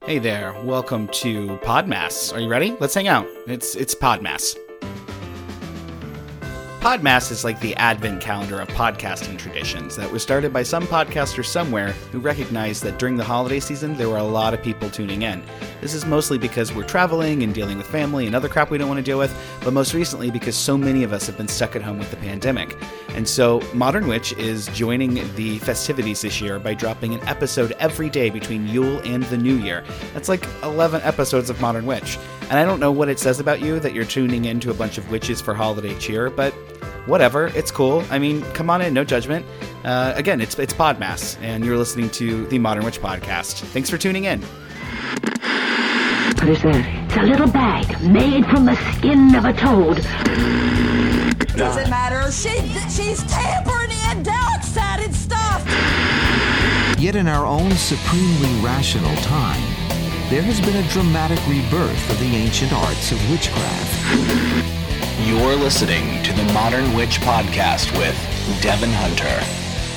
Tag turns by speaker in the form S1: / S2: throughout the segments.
S1: Hey there, welcome to Podmas. Are you ready? Let's hang out. It's Podmas. Podmas is like the advent calendar of podcasting traditions that was started by some podcaster somewhere who recognized that during the holiday season there were a lot of people tuning in. This is mostly because we're traveling and dealing with family and other crap we don't want to deal with, but most recently because so many of us have been stuck at home with the pandemic. And so Modern Witch is joining the festivities this year by dropping an episode every day between Yule and the New Year. That's like 11 episodes of Modern Witch. And I don't know what it says about you that you're tuning into a bunch of witches for holiday cheer, but whatever, it's cool. I mean, come on in, no judgment. Again, it's Podmas, and you're listening to the Modern Witch Podcast. Thanks for tuning in.
S2: What is that? It's a little bag made from the skin of a toad.
S3: Doesn't matter. She's tampering in dark-sided stuff.
S4: Yet in our own supremely rational time, there has been a dramatic rebirth of the ancient arts of witchcraft.
S5: You're listening to the Modern Witch Podcast with Devin Hunter.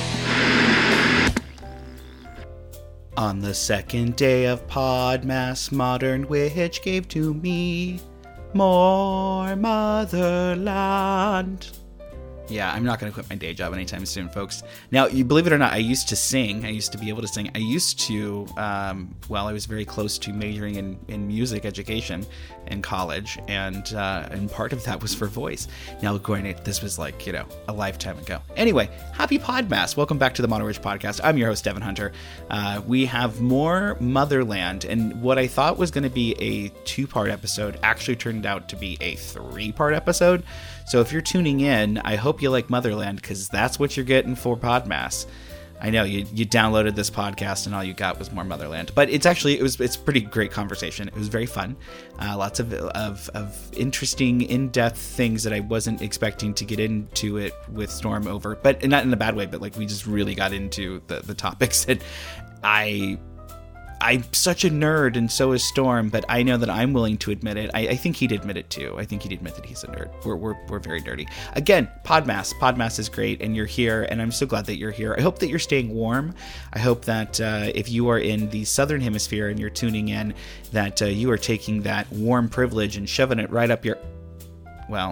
S1: On the second day of Podmas, Modern Witch gave to me more motherland. Yeah, I'm not going to quit my day job anytime soon, folks. Now, you believe it or not, I used to sing. I used to be able to sing. I used to, I was very close to majoring in music education in college, and part of that was for voice. Now, this was like, a lifetime ago. Anyway, happy Podmas. Welcome back to the Modern Witch Podcast. I'm your host, Devin Hunter. We have more Motherland, and what I thought was going to be a 2-part episode actually turned out to be a 3-part episode. So if you're tuning in, I hope you like Motherland, because that's what you're getting for Podmas. I know you downloaded this podcast and all you got was more Motherland, but it's pretty great conversation. It was very fun. Lots of interesting, in-depth things that I wasn't expecting to get into it with Storm over, but not in a bad way, but like we just really got into the topics that I'm such a nerd, and so is Storm, but I know that I'm willing to admit it. I think he'd admit it too. I think he'd admit that he's a nerd. We're very nerdy. Again, Podmas. Podmas is great, and you're here, and I'm so glad that you're here. I hope that you're staying warm. I hope that if you are in the Southern Hemisphere and you're tuning in, that you are taking that warm privilege and shoving it right up your... Well,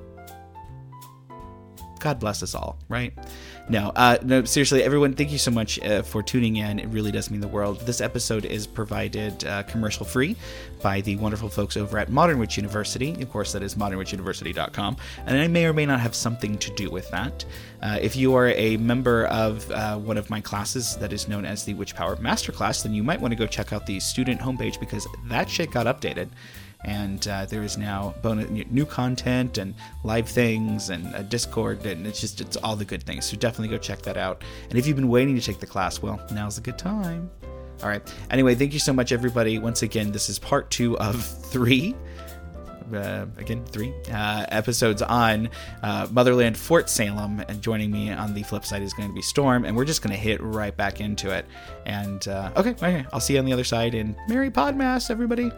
S1: God bless us all, right? No, seriously, everyone, thank you so much for tuning in. It really does mean the world. This episode is provided commercial-free by the wonderful folks over at Modern Witch University. Of course, that is modernwitchuniversity.com, and I may or may not have something to do with that. If you are a member of one of my classes that is known as the Witch Power Masterclass, then you might want to go check out the student homepage, because that shit got updated. And there is now new content and live things and a Discord, and it's all the good things. So definitely go check that out. And if you've been waiting to take the class, well, now's a good time. All right. Anyway, thank you so much, everybody. Once again, this is part 2 of 3. Three episodes on Motherland Fort Salem, and joining me on the flip side is going to be Storm, and we're just going to hit right back into it. And okay, I'll see you on the other side, and Merry Podmas, everybody.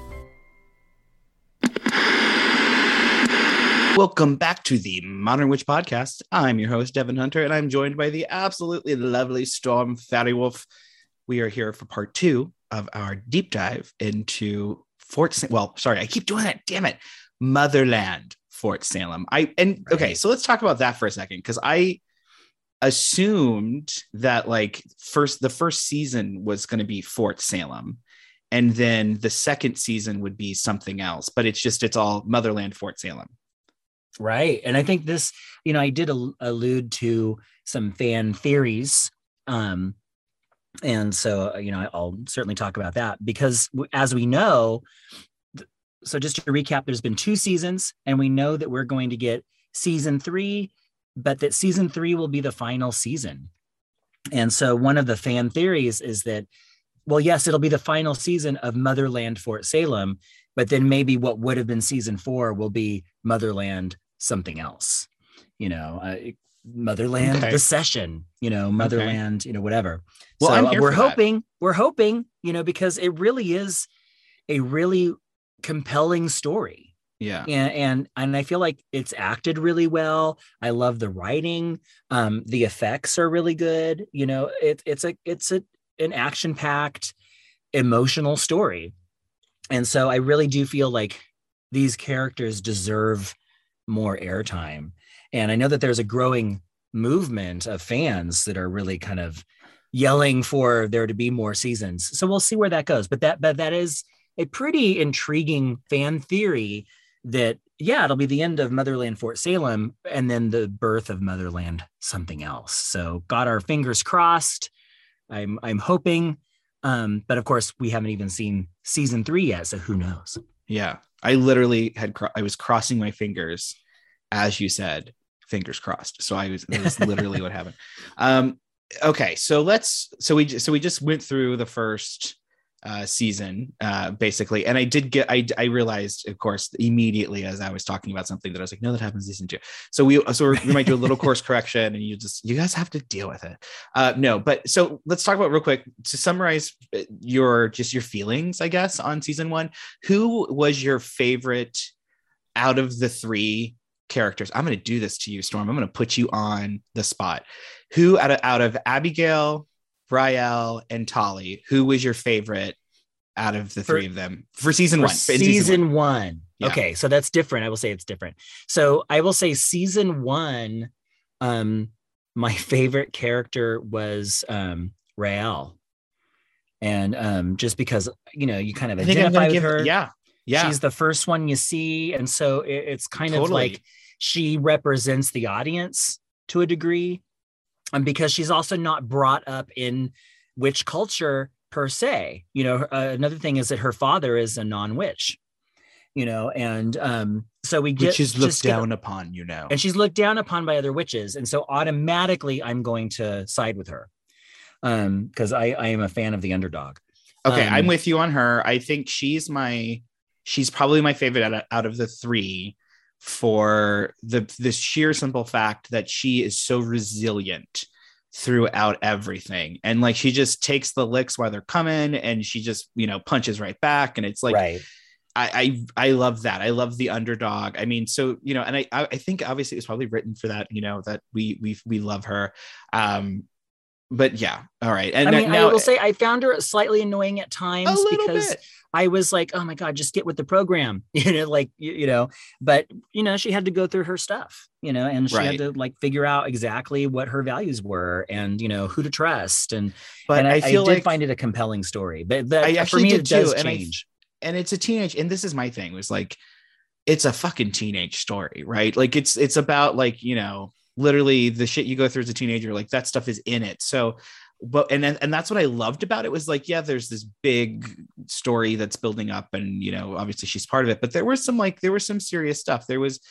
S1: Welcome back to the Modern Witch Podcast. I'm your host, Devin Hunter, and I'm joined by the absolutely lovely Storm Fatty-Wolf. We are here for part 2 of our deep dive into I keep doing that, damn it, Motherland Fort Salem. Okay, so let's talk about that for a second, because I assumed that the first season was going to be Fort Salem, and then the second season would be something else, but it's all Motherland Fort Salem.
S6: Right. And I think this, I did allude to some fan theories. And so, I'll certainly talk about that, because as we know, so just to recap, there's been 2 seasons, and we know that we're going to get season 3, but that season 3 will be the final season. And so one of the fan theories is that, well, yes, it'll be the final season of Motherland Fort Salem, but then maybe what would have been season 4 will be Motherland something else, Motherland, okay. The Session, Motherland, okay. Whatever. Well, so I'm here we're hoping, because it really is a really compelling story.
S1: Yeah.
S6: And I feel like it's acted really well. I love the writing. The effects are really good. It's an action packed emotional story. And so I really do feel like these characters deserve more airtime. And I know that there's a growing movement of fans that are really kind of yelling for there to be more seasons. So we'll see where that goes. But that is a pretty intriguing fan theory that, yeah, it'll be the end of Motherland Fort Salem and then the birth of Motherland something else. So got our fingers crossed. I'm hoping. But of course, we haven't even seen season 3 yet. So who knows?
S1: Yeah. I literally I was crossing my fingers as you said, fingers crossed. So that was literally what happened. Okay. So we just went through the first season basically. And I realized, of course, immediately as I was talking about something that I was like, no, that happens in season 2. So we might do a little course correction and you guys have to deal with it. No, but so let's talk about real quick to summarize your feelings, I guess, on season 1. Who was your favorite out of the 3 characters? I'm going to do this to you, Storm. I'm going to put you on the spot. Who out of Abigail, Raelle, and Tolly, who was your favorite out of the 3 of them for season 1?
S6: Season 1.
S1: Yeah.
S6: Okay, so that's different. I will say it's different. So I will say season 1, my favorite character was Raelle. And just because, you kind of identify with her.
S1: Yeah.
S6: She's the first one you see. And so it's kind of like she represents the audience to a degree. And because she's also not brought up in witch culture per se. Another thing is that her father is a non-witch, and so we get... Which is
S1: looked down upon,
S6: And she's looked down upon by other witches. And so automatically I'm going to side with her because I am a fan of the underdog.
S1: Okay, I'm with you on her. I think she's probably my favorite out of the 3 for the sheer simple fact that she is so resilient throughout everything. And like, she just takes the licks while they're coming and she just, punches right back. And it's like,
S6: right.
S1: I love that. I love the underdog. I mean, so, and I think obviously it was probably written for that, that we love her. But yeah. All right. And
S6: I will say I found her slightly annoying at times because I was like, oh my God, just get with the program, but she had to go through her stuff, and she had to figure out exactly what her values were and, who to trust. But I did find it a compelling story, but
S1: I actually
S6: for me,
S1: did
S6: it does
S1: too.
S6: change.
S1: And it's a teenage, and this is my thing, was like, it's a fucking teenage story, right? Like it's about literally the shit you go through as a teenager, like that stuff is in it. So, and that's what I loved about it was like, yeah, there's this big story that's building up and, obviously she's part of it, but there was some serious stuff. There was,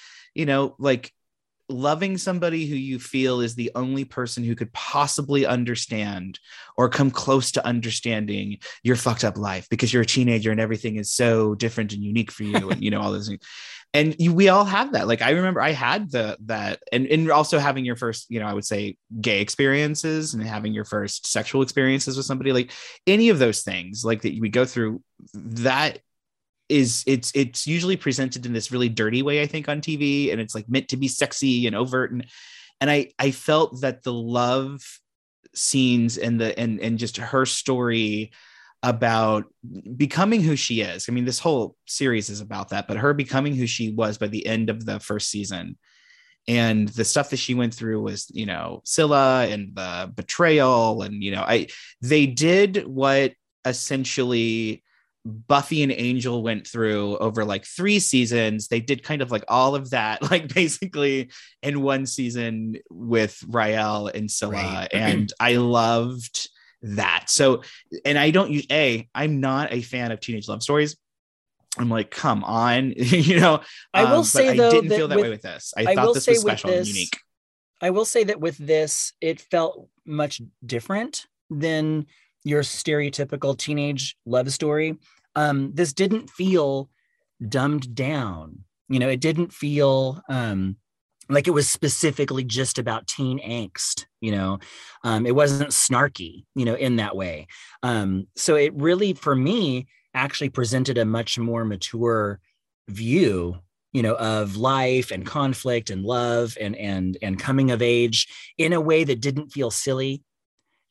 S1: loving somebody who you feel is the only person who could possibly understand or come close to understanding your fucked up life because you're a teenager and everything is so different and unique for you and, all those things. And we all have that. Like, I remember I had that and also having your first, I would say gay experiences and having your first sexual experiences with somebody, like any of those things like that we go through, that is it's usually presented in this really dirty way, I think, on TV. And it's like meant to be sexy and overt. And I felt that the love scenes and just her story about becoming who she is. I mean, this whole series is about that, but her becoming who she was by the end of the first season and the stuff that she went through was, Scylla and the betrayal. And, they did what essentially Buffy and Angel went through over like 3 seasons. They did kind of like all of that, like basically in one season with Raelle and Scylla. Right. And I loved that. So, and I'm not a fan of teenage love stories. I'm like, come on,
S6: I will say
S1: but
S6: though,
S1: I didn't feel that way with this. I thought this was special and unique.
S6: I will say that with this, it felt much different than your stereotypical teenage love story. This didn't feel dumbed down. It didn't feel, like it was specifically just about teen angst, it wasn't snarky, in that way. So it really, for me, actually presented a much more mature view, of life and conflict and love and coming of age in a way that didn't feel silly.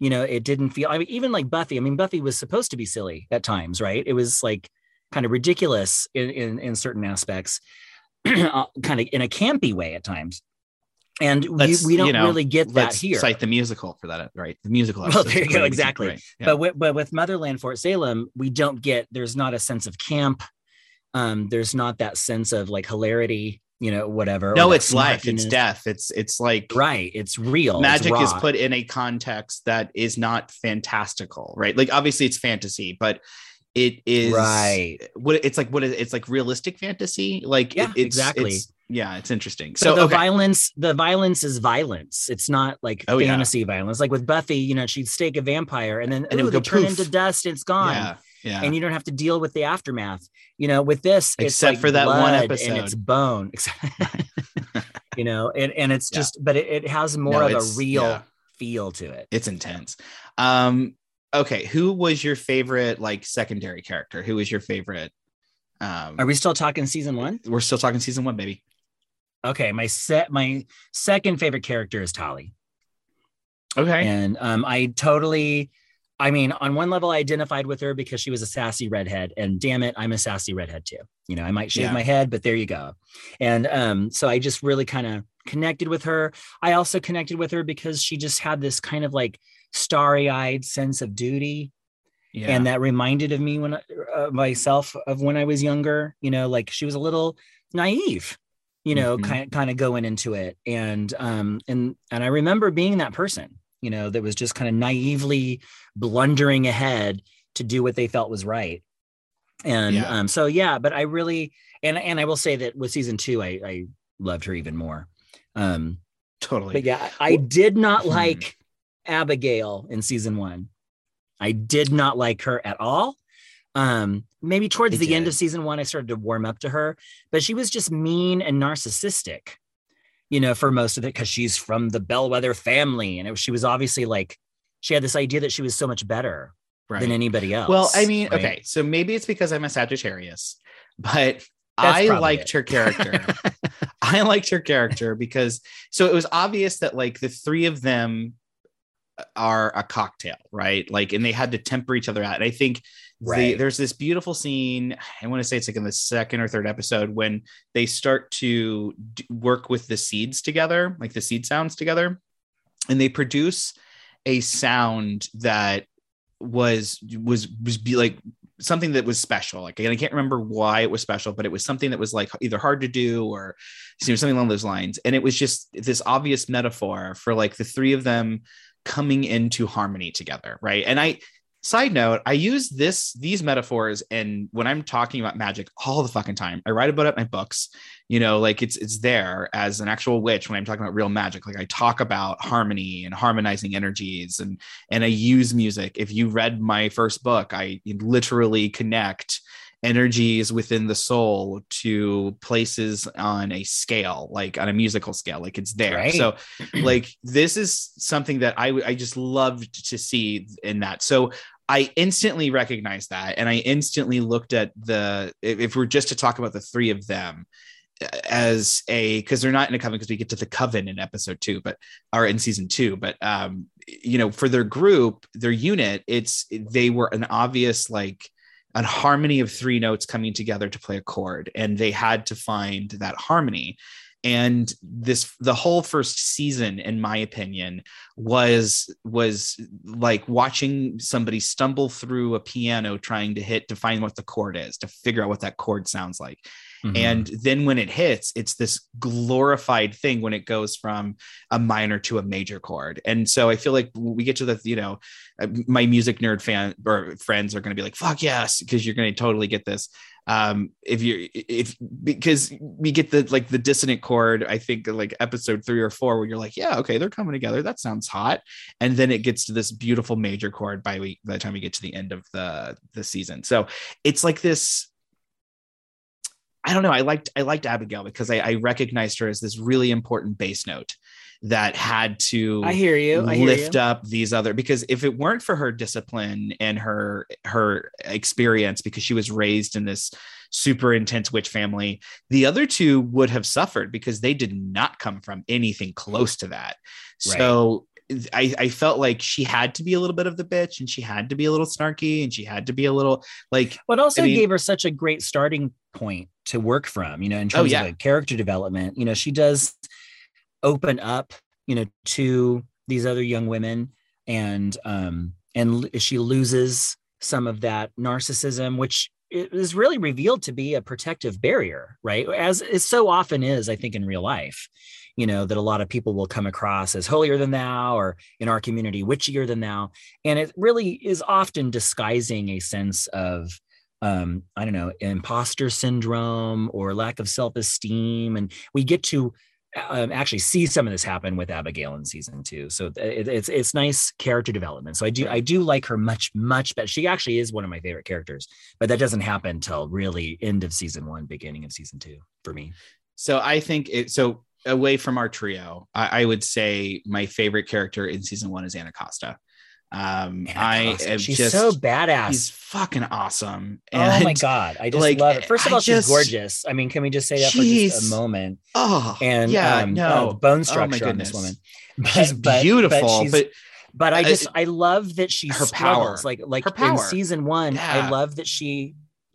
S6: it didn't feel, I mean, even like Buffy, I mean, Buffy was supposed to be silly at times, right? It was like kind of ridiculous in certain aspects, kind of in a campy way at times. And we don't really get that here.
S1: Cite the musical for that, right? The musical.
S6: Well, there you go, exactly.
S1: Right. Yeah.
S6: But with Motherland Fort Salem, we don't get, there's not a sense of camp. There's not that sense of like hilarity, whatever.
S1: No, it's life, it's death. It's like,
S6: right. It's real.
S1: Magic is put in a context that is not fantastical, right? Like obviously it's fantasy, but it is
S6: right.
S1: It's like realistic fantasy. Like
S6: it's exactly.
S1: It's interesting.
S6: So the violence is violence. It's not like fantasy violence. Like with Buffy, she'd stake a vampire and then it would turn into dust. It's gone.
S1: Yeah.
S6: And you don't have to deal with the aftermath. With this,
S1: except
S6: it's
S1: for that one episode,
S6: and it's bone. And it's just, but it has more of a real feel to it.
S1: It's intense. Okay, who was your favorite like secondary character? Who was your favorite?
S6: Are we still talking season 1?
S1: We're still talking season 1, baby.
S6: Okay, my second favorite character is Tali.
S1: Okay.
S6: And on one level I identified with her because she was a sassy redhead, and damn it, I'm a sassy redhead too. I might shave my head, but there you go. And so I just really kind of connected with her. I also connected with her because she just had this kind of like starry-eyed sense of duty. Yeah. And that reminded of me myself of when I was younger, like she was a little naive, kind of going into it. And I remember being that person, that was just kind of naively blundering ahead to do what they felt was right. And but I really, and I will say that with season 2, I loved her even more.
S1: Totally.
S6: But yeah, I did not like Abigail in season 1. I did not like her at all. Maybe towards the end of season 1, I started to warm up to her, but she was just mean and narcissistic, for most of it, because she's from the Bellwether family. And she was obviously like, she had this idea that she was so much better than anybody else.
S1: Well, I mean, okay, so maybe it's because I'm a Sagittarius, but I liked her character. I liked her character because, so it was obvious that like the three of them are a cocktail, right? Like, and they had to temper each other out. And I think there's this beautiful scene, I want to say it's like in the second or third episode, when they start to work with the seeds together, like the seed sounds together, and they produce a sound that was like something that was special. Like, and I can't remember why it was special, but it was something that was like either hard to do or something along those lines. And it was just this obvious metaphor for like the three of them coming into harmony together, right? And side note, I use these metaphors, and when I'm talking about magic all the fucking time, I write about it in my books, like it's there as an actual witch. When I'm talking about real magic, like I talk about harmony and harmonizing energies, and I use music. If you read my first book, I literally connect energies within the soul to places on a scale, like on a musical scale, like it's there. Right. So like, this is something that I just loved to see in that. So I instantly recognized that. And I instantly looked at if we're just to talk about the three of them as because they're not in a coven, because we get to the coven in episode 2, or in season 2, but for their group, their unit, they were an obvious, like, a harmony of 3 notes coming together to play a chord, and they had to find that harmony. And the whole first season, in my opinion, was like watching somebody stumble through a piano trying to find what the chord is, to figure out what that chord sounds like. Mm-hmm. And then when it hits, it's this glorified thing when it goes from a minor to a major chord. And so I feel like we get to the, my music nerd fan or friends are going to be like, fuck yes, because you're going to totally get this. Because we get the dissonant chord, I think like episode 3 or 4, where you're like, yeah, okay, they're coming together. That sounds hot. And then it gets to this beautiful major chord by the time we get to the end of the season. So it's like this, I don't know. I liked Abigail because I recognized her as this really important bass note that had to lift up these other, because if it weren't for her discipline and her experience, because she was raised in this super intense witch family, the other 2 would have suffered because they did not come from anything close to that. Right. So I felt like she had to be a little bit of the bitch, and she had to be a little snarky, and she had to be a little like,
S6: but also
S1: I mean,
S6: gave her such a great starting point to work from, in
S1: Oh,
S6: terms
S1: yeah.
S6: of like character development. She does open up, to these other young women, and she loses some of that narcissism, which is really revealed to be a protective barrier, right? As it so often is, I think, in real life, that a lot of people will come across as holier than thou, or in our community, witchier than thou. And it really is often disguising a sense of, I don't know, imposter syndrome or lack of self-esteem. And we get to actually see some of this happen with Abigail in season 2. So it's nice character development. So I do like her much, much better. She actually is one of my favorite characters, but that doesn't happen till really end of season 1, beginning of season 2 for me.
S1: So I think away from our trio, I would say my favorite character in season 1 is Anna Costa.
S6: She's so badass.
S1: She's fucking awesome.
S6: And, oh my God. I just love it. First of all, she's gorgeous. I mean, can we just say that for just a moment?
S1: Oh,
S6: and
S1: yeah,
S6: the bone structure on this woman.
S1: She's beautiful,
S6: but I love that she
S1: her
S6: struggles.
S1: power.
S6: Like
S1: her power.
S6: In season 1,
S1: yeah.
S6: I love that she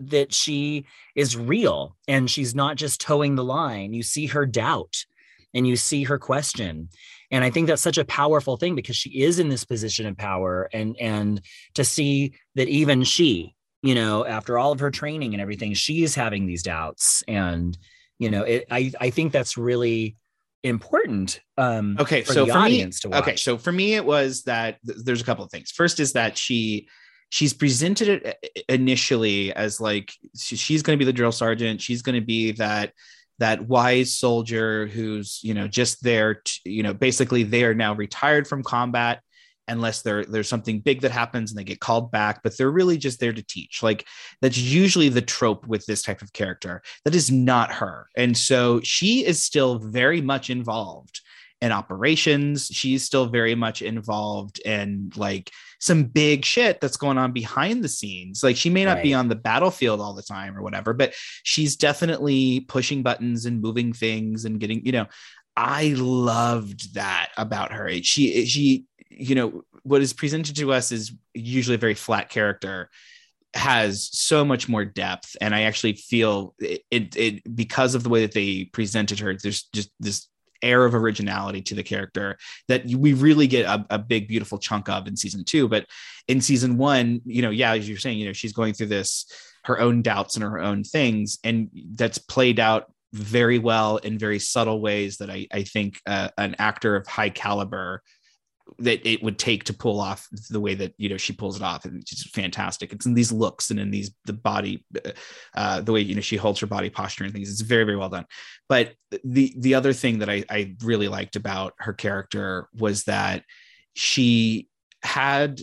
S6: is real, and she's not just towing the line. You see her doubt, and you see her question. And I think that's such a powerful thing, because she is in this position of power, and to see that even she, after all of her training and everything, she is having these doubts. And, I think that's really important.
S1: Okay.
S6: For
S1: so
S6: the
S1: for
S6: audience to watch.
S1: Okay. So for me, it was that there's a couple of things. First is that she's presented it initially as like, she's going to be the drill sergeant. She's going to be that wise soldier who's, just there to, basically they are now retired from combat unless there's something big that happens and they get called back, but they're really just there to teach. Like, that's usually the trope with this type of character. That is not her. And so she is still very much involved in operations. She's still very much involved in like some big shit that's going on behind the scenes. Like, she may not be on the battlefield all the time or whatever, but she's definitely pushing buttons and moving things and getting, I loved that about her. She, what is presented to us is usually a very flat character, has so much more depth. And I actually feel it because of the way that they presented her, there's just this air of originality to the character that we really get a big, beautiful chunk of in season 2. But in season 1, as you're saying, she's going through her own doubts and her own things. And that's played out very well in very subtle ways that I think an actor of high caliber that it would take to pull off the way that, she pulls it off. And it's just fantastic. It's in these looks and in the body, the way, she holds her body posture and things. It's very, very well done. But the other thing that I really liked about her character was that she had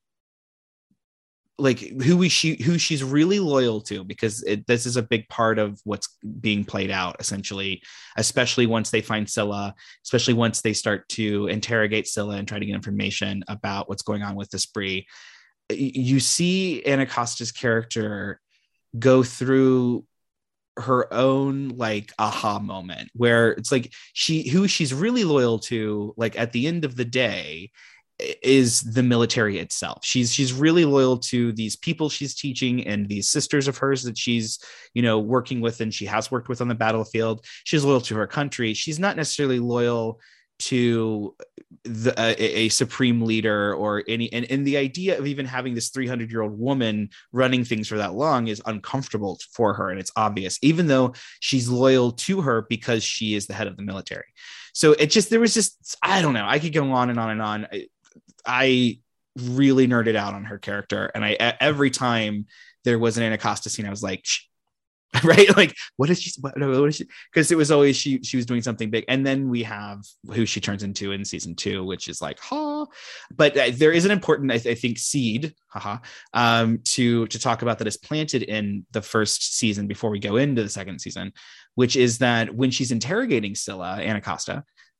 S1: like who she's really loyal to, because this is a big part of what's being played out essentially, especially once they find Scylla, especially once they start to interrogate Scylla and try to get information about what's going on with the spree. You see Anna Costa's character go through her own like aha moment where it's like who she's really loyal to, like at the end of the day, is the military itself. She's really loyal to these people she's teaching and these sisters of hers that she's, working with and she has worked with on the battlefield. She's loyal to her country. She's not necessarily loyal to a supreme leader or any, and the idea of even having this 300-year-old woman running things for that long is uncomfortable for her. And it's obvious, even though she's loyal to her because she is the head of the military. So there was just, I don't know, I could go on and on and on. I really nerded out on her character. And every time there was an Anna Costa scene, I was like, shh. Right? Like, what is she? Because it was always, she was doing something big. And then we have who she turns into in season 2, which is like, but there is an important, I think, seed, to talk about that is planted in the first season before we go into the second season, which is that when she's interrogating Scylla, Anna Costa,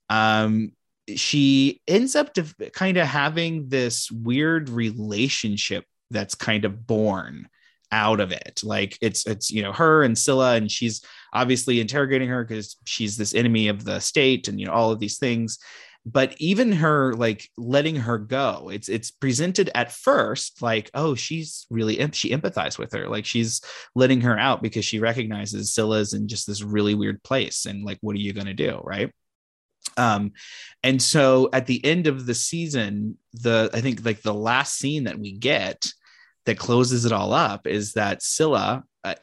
S1: she ends up kind of having this weird relationship that's kind of born out of it. Like it's her and Scylla, and she's obviously interrogating her because she's this enemy of the state and all of these things. but even her like letting her go, it's presented at first like, oh, she's really she empathized with her, like she's letting her out because she recognizes Scylla's in just this really weird place, and like, what are you going to do, right? And so at the end of the season, I think like the last scene that we get that closes it all up is that Scylla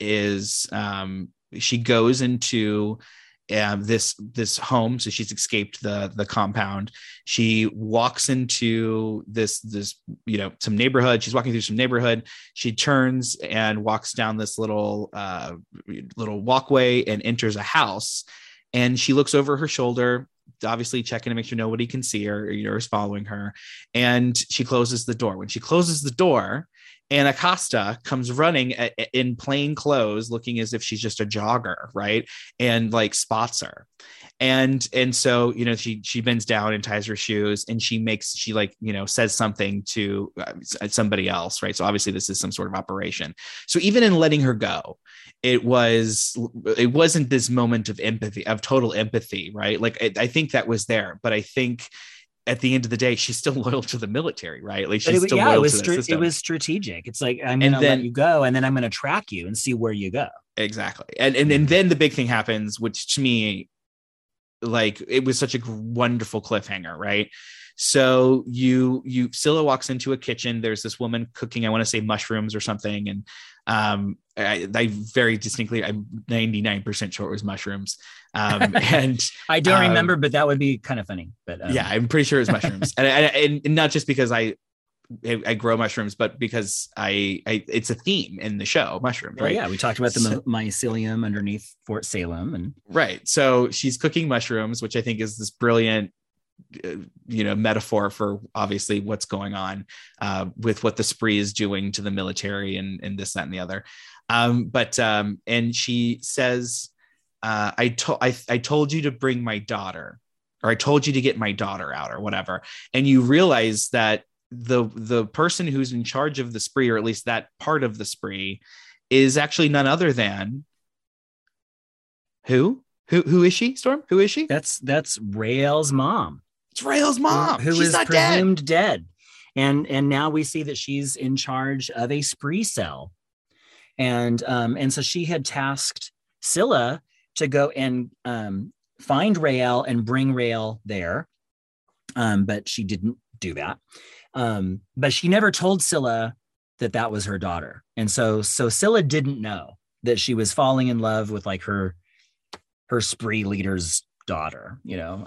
S1: she goes into this home. So she's escaped the compound. She walks into this some neighborhood. She's walking through some neighborhood. She turns and walks down this little walkway and enters a house. And she looks over her shoulder, obviously checking to make sure nobody can see her, is following her. And she closes the door. When she closes the door, Anna Costa comes running in plain clothes, looking as if she's just a jogger, right? And like spots her. And so, she bends down and ties her shoes, and she says something to somebody else, right? So obviously this is some sort of operation. So even in letting her go, it wasn't this moment of empathy, of total empathy, right? Like I think that was there, but I think at the end of the day, she's still loyal to the military, right? Like she's still loyal to the system.
S6: It was strategic. It's like, I'm going to let you go, and then I'm going to track you and see where you go. Exactly.
S1: And then the big thing happens, which to me, like, it was such a wonderful cliffhanger, right? So Scylla walks into a kitchen. There's this woman cooking, I want to say mushrooms or something. And I very distinctly, I'm 99% sure it was mushrooms. And
S6: I don't remember, but that would be kind of funny. But
S1: yeah, I'm pretty sure it was mushrooms. and not just because I grow mushrooms, but because it's a theme in the show, mushrooms, right?
S6: Yeah, we talked about the mycelium underneath Fort Salem, and
S1: right. So she's cooking mushrooms, which I think is this brilliant, metaphor for obviously what's going on with what the spree is doing to the military and this, that, and the other. And she says, I told you to bring my daughter, or I told you to get my daughter out, or whatever. And you realize that the person who's in charge of the spree, or at least that part of the spree, is actually none other than who is she, Storm? Who is she?
S6: That's Rael's mom.
S1: It's Rael's mom,
S6: who is presumed dead. And now we see that she's in charge of a spree cell. And so she had tasked Scylla to go and find Rael and bring Rael there. But she didn't do that. But she never told Scylla that was her daughter. And so Scylla didn't know that she was falling in love with like her spree leader's daughter,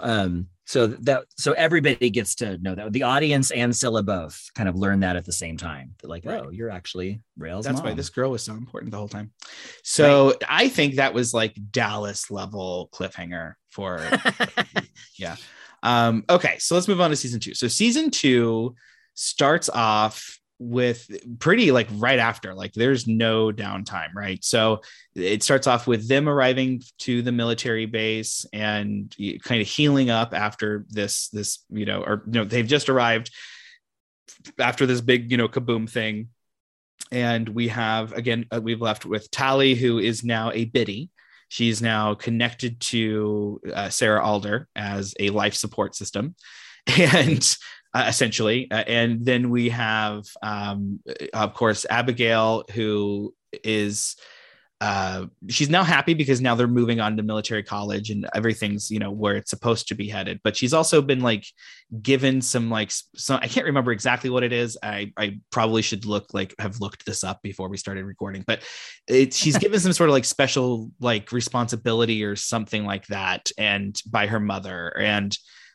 S6: so everybody gets to know that. The audience and Scylla both kind of learn that at the same time. They're like, right. Oh, you're actually Rael's mom.
S1: That's why this girl was so important the whole time. So right. I think that was like Dallas level cliffhanger for, yeah. Okay, so let's move on to season 2. So season 2 starts off with pretty like right after, like there's no downtime, right? So it starts off with them arriving to the military base and kind of healing up after this they've just arrived after this big kaboom thing. And we have we've left with Tally, who is now a biddy. She's now connected to Sarah Alder as a life support system, and essentially. And then we have, of course, Abigail, who is, she's now happy because now they're moving on to military college and everything's, where it's supposed to be headed. But she's also been like given some I can't remember exactly what it is. I probably should have looked this up before we started recording, but she's given some sort of like special like responsibility or something like that, and by her mother. And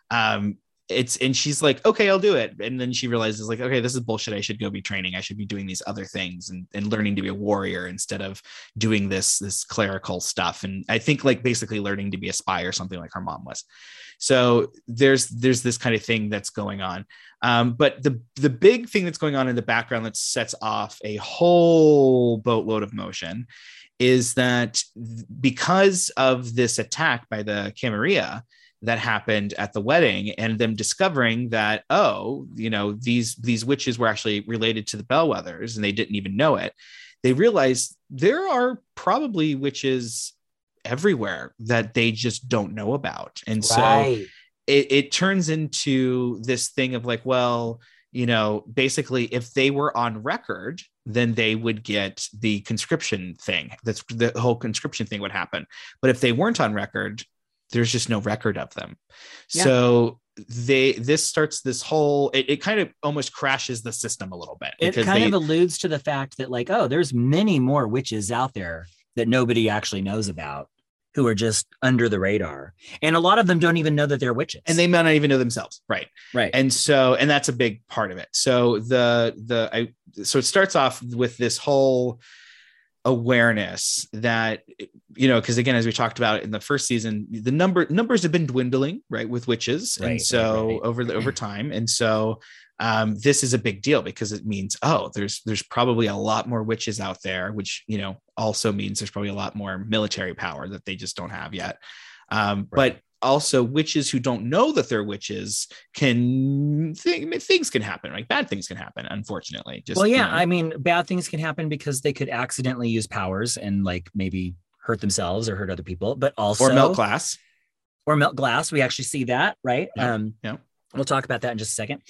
S1: and she's like, okay, I'll do it. And then she realizes like, okay, this is bullshit. I should go be training. I should be doing these other things and learning to be a warrior instead of doing this clerical stuff. And I think like basically learning to be a spy or something like her mom was. So there's this kind of thing that's going on. But the big thing that's going on in the background that sets off a whole boatload of motion is that because of this attack by the Camarilla that happened at the wedding, and them discovering that, these witches were actually related to the Bellwethers and they didn't even know it. They realized there are probably witches everywhere that they just don't know about. And so it turns into this thing of like, well, you know, basically if they were on record, then they would get the conscription thing. That's the whole conscription thing would happen. But if they weren't on record, there's just no record of them. Yeah. So this starts this whole, it kind of almost crashes the system a little bit.
S6: It kind of alludes to the fact that like, oh, there's many more witches out there that nobody actually knows about, who are just under the radar. And a lot of them don't even know that they're witches.
S1: And they might not even know themselves. Right.
S6: Right.
S1: And that's a big part of it. So so it starts off with this whole awareness that, you know, because again, as we talked about in the first season, the numbers have been dwindling, right, with witches. Right, and so over time. And so this is a big deal because it means, there's probably a lot more witches out there, which, you know, also means there's probably a lot more military power that they just don't have yet. But also witches who don't know that they're witches things can happen, right? Bad things can happen, unfortunately.
S6: I mean, bad things can happen because they could accidentally use powers and like maybe hurt themselves or hurt other people, but also
S1: or melt glass.
S6: We actually see that, right?
S1: Yeah.
S6: We'll talk about that in just a second.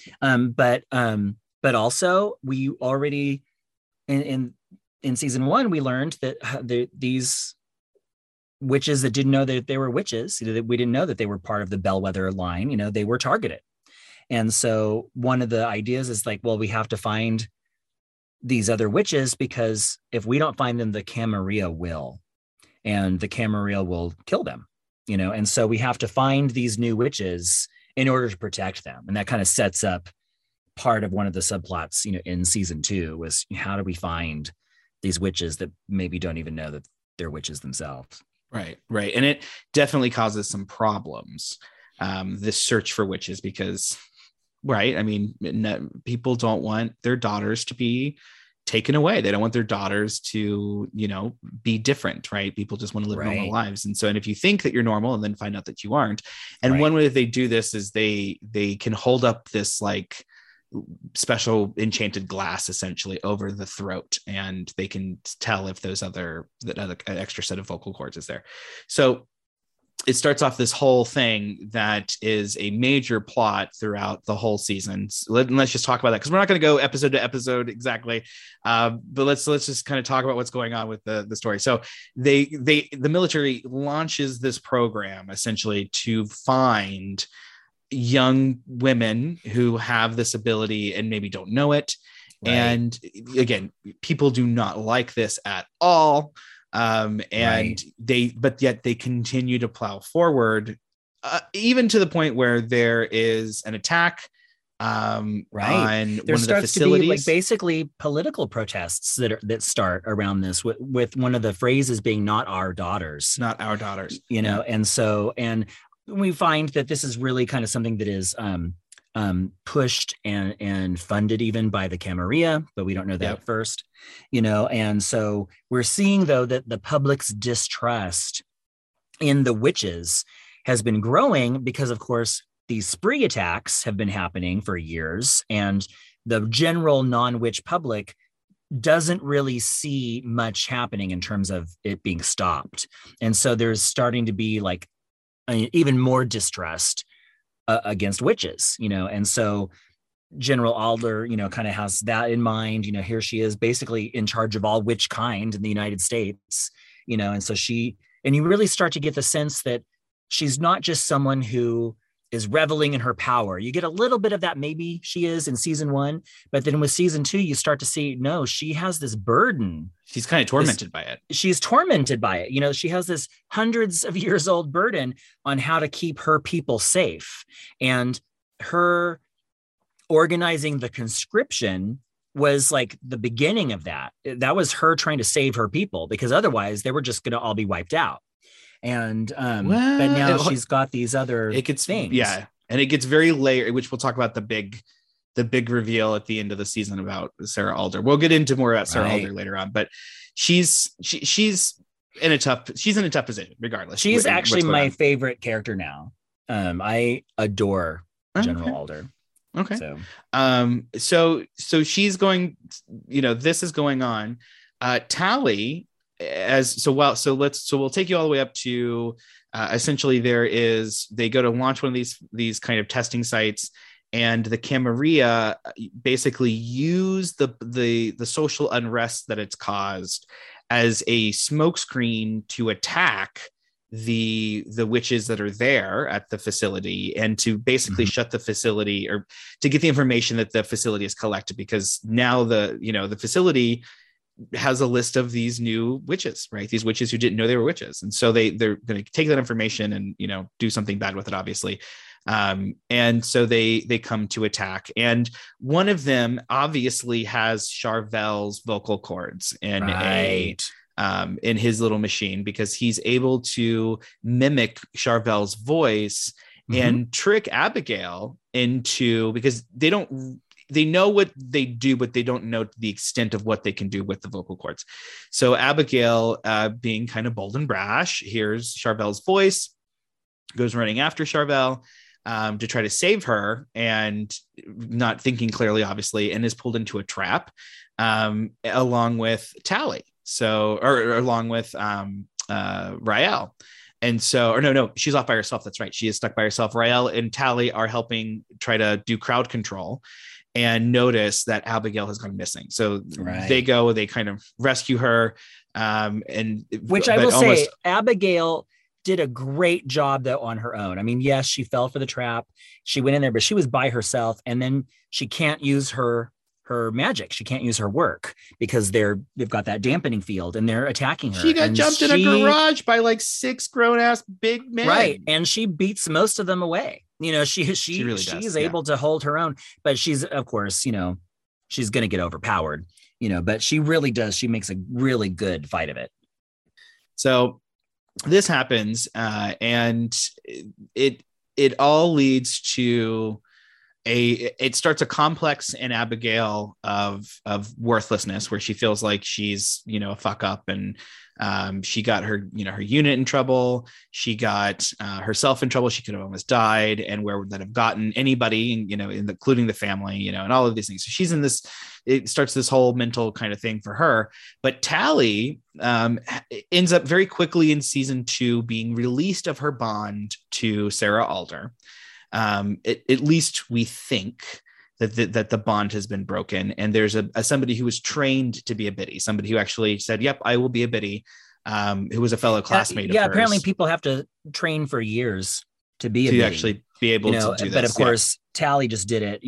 S6: But also we already in season 1, we learned that these witches that didn't know that they were witches, we didn't know that they were part of the Bellwether line, you know, they were targeted. And so one of the ideas is like, well, we have to find these other witches because if we don't find them, the Camarilla will, and the Camarilla will kill them, you know? And so we have to find these new witches in order to protect them. And that kind of sets up part of one of the subplots, you know, in season 2 was how do we find these witches that maybe don't even know that they're witches themselves.
S1: Right. And it definitely causes some problems, this search for witches, because, right, I mean, people don't want their daughters to be taken away. They don't want their daughters to, you know, be different, right? People just want to live normal lives. And so, and if you think that you're normal and then find out that you aren't, and one way they do this is they can hold up this like special enchanted glass essentially over the throat, and they can tell if that extra set of vocal cords is there. So it starts off this whole thing that is a major plot throughout the whole season. So let's just talk about that, because we're not going to go episode to episode exactly, but let's just kind of talk about what's going on with the story. So the military launches this program essentially to find young women who have this ability and maybe don't know it. Right. And again, people do not like this at all. But yet they continue to plow forward, even to the point where there is an attack on
S6: there
S1: one of the facilities.
S6: To be like basically political protests that start around this with one of the phrases being "not our daughters," you know. And we find that this is really kind of something that is pushed and funded even by the Camarilla, but we don't know that at first, you know. And so we're seeing, though, that the public's distrust in the witches has been growing because, of course, these spree attacks have been happening for years, and the general non-witch public doesn't really see much happening in terms of it being stopped. And so there's starting to be like even more distrust against witches, you know. And so General Alder, you know, kind of has that in mind. You know, here she is basically in charge of all witch kind in the United States, you know. And so you really start to get the sense that she's not just someone who is reveling in her power. You get a little bit of that, maybe she is in season 1, but then with season 2, you start to see, no, she has this burden.
S1: She's kind of tormented by it.
S6: She's tormented by it. You know, she has this hundreds of years old burden on how to keep her people safe. And her organizing the conscription was like the beginning of that. That was her trying to save her people, because otherwise they were just going to all be wiped out. And but now she's got these other things.
S1: Yeah. And it gets very layered, which we'll talk about the big reveal at the end of the season about Sarah Alder. We'll get into more about Sarah Alder later on, but she's in a tough position regardless.
S6: She's actually my favorite character now. I adore General Alder.
S1: Okay. So she's going, you know, this is going on. Tally we'll take you all the way up to essentially they go to launch one of these kind of testing sites, and the Camarilla basically use the social unrest that it's caused as a smokescreen to attack the witches that are there at the facility, and to basically shut the facility, or to get the information that the facility has collected, because now the facility has a list of these new witches, right? These witches who didn't know they were witches. And so they're going to take that information and, do something bad with it, obviously. And so they come to attack. And one of them obviously has Charvel's vocal cords in in his little machine, because he's able to mimic Charvel's voice and trick Abigail into, because they know what they do, but they don't know the extent of what they can do with the vocal cords. So Abigail, being kind of bold and brash, hears Charvel's voice, goes running after Charvel to try to save her, and not thinking clearly, obviously, and is pulled into a trap along with Tally. So, or along with Rael. And so, or no, she's off by herself. That's right. She is stuck by herself. Rael and Tally are helping try to do crowd control, and notice that Abigail has gone missing. So they kind of rescue her.
S6: Which I will say, Abigail did a great job though on her own. I mean, yes, she fell for the trap. She went in there, but she was by herself, and then she can't use her magic. She can't use her work because they've got that dampening field and they're attacking her.
S1: She got jumped in a garage by like 6 grown-ass big men.
S6: Right. And she beats most of them away. She really does. She's able to hold her own, but she's, of course, she's going to get overpowered, but she really does. She makes a really good fight of it.
S1: So this happens, and it all leads to it starts a complex in Abigail of worthlessness, where she feels like she's, a fuck up, and she got her unit in trouble. She got herself in trouble. She could have almost died, and where would that have gotten anybody, including the family, and all of these things. So she's in this, it starts this whole mental kind of thing for her. But Tally ends up very quickly in season 2 being released of her bond to Sarah Alder. At least we think that the bond has been broken, and there's somebody who was trained to be a biddy, somebody who actually said, "Yep, I will be a biddy," who was a fellow classmate. of hers.
S6: Apparently people have to train for years to be a
S1: to
S6: biddy,
S1: actually be able to do this.
S6: But of course, Tally just did it,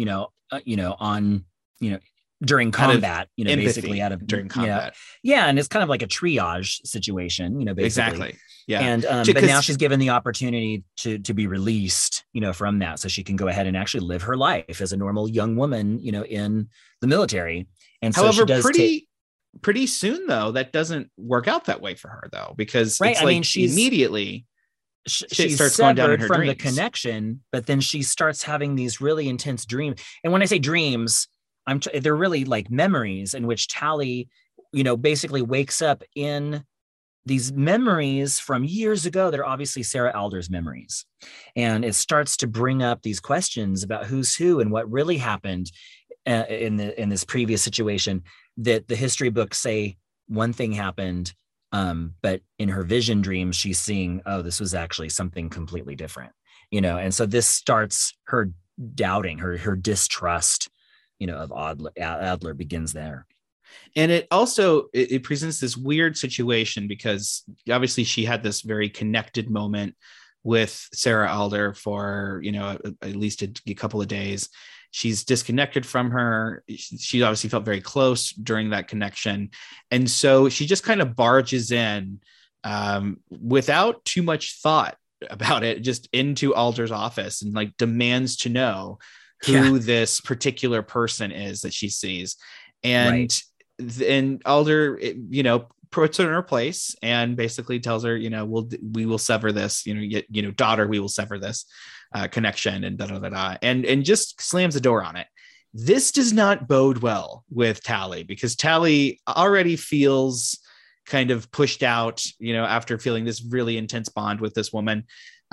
S6: during combat,
S1: basically during combat.
S6: Yeah, and it's kind of like a triage situation, basically.
S1: Exactly. Yeah.
S6: And but now she's given the opportunity to be released, from that, so she can go ahead and actually live her life as a normal young woman, in the military. And so
S1: however, pretty soon though, that doesn't work out that way for her though, because it's like she's immediately
S6: she's
S1: starts going down in her
S6: from
S1: dreams.
S6: The connection, but then she starts having these really intense dreams. And when I say dreams, they're really like memories in which Tally, basically wakes up in these memories from years ago that are obviously Sarah Alder's memories. And it starts to bring up these questions about who's who and what really happened in this previous situation, that the history books say one thing happened, but in her vision dreams, she's seeing, oh, this was actually something completely different, and so this starts her doubting, her distrust, of Adler begins there.
S1: And it also, it presents this weird situation, because obviously she had this very connected moment with Sarah Alder for, at least a couple of days. She's disconnected from her. She obviously felt very close during that connection. And so she just kind of barges in without too much thought about it, just into Alder's office, and like demands to know who this particular person is that she sees. And then Alder, puts her in her place and basically tells her, we will sever this, daughter, we will sever this connection, and and just slams the door on it. This does not bode well with Tally, because Tally already feels kind of pushed out, after feeling this really intense bond with this woman.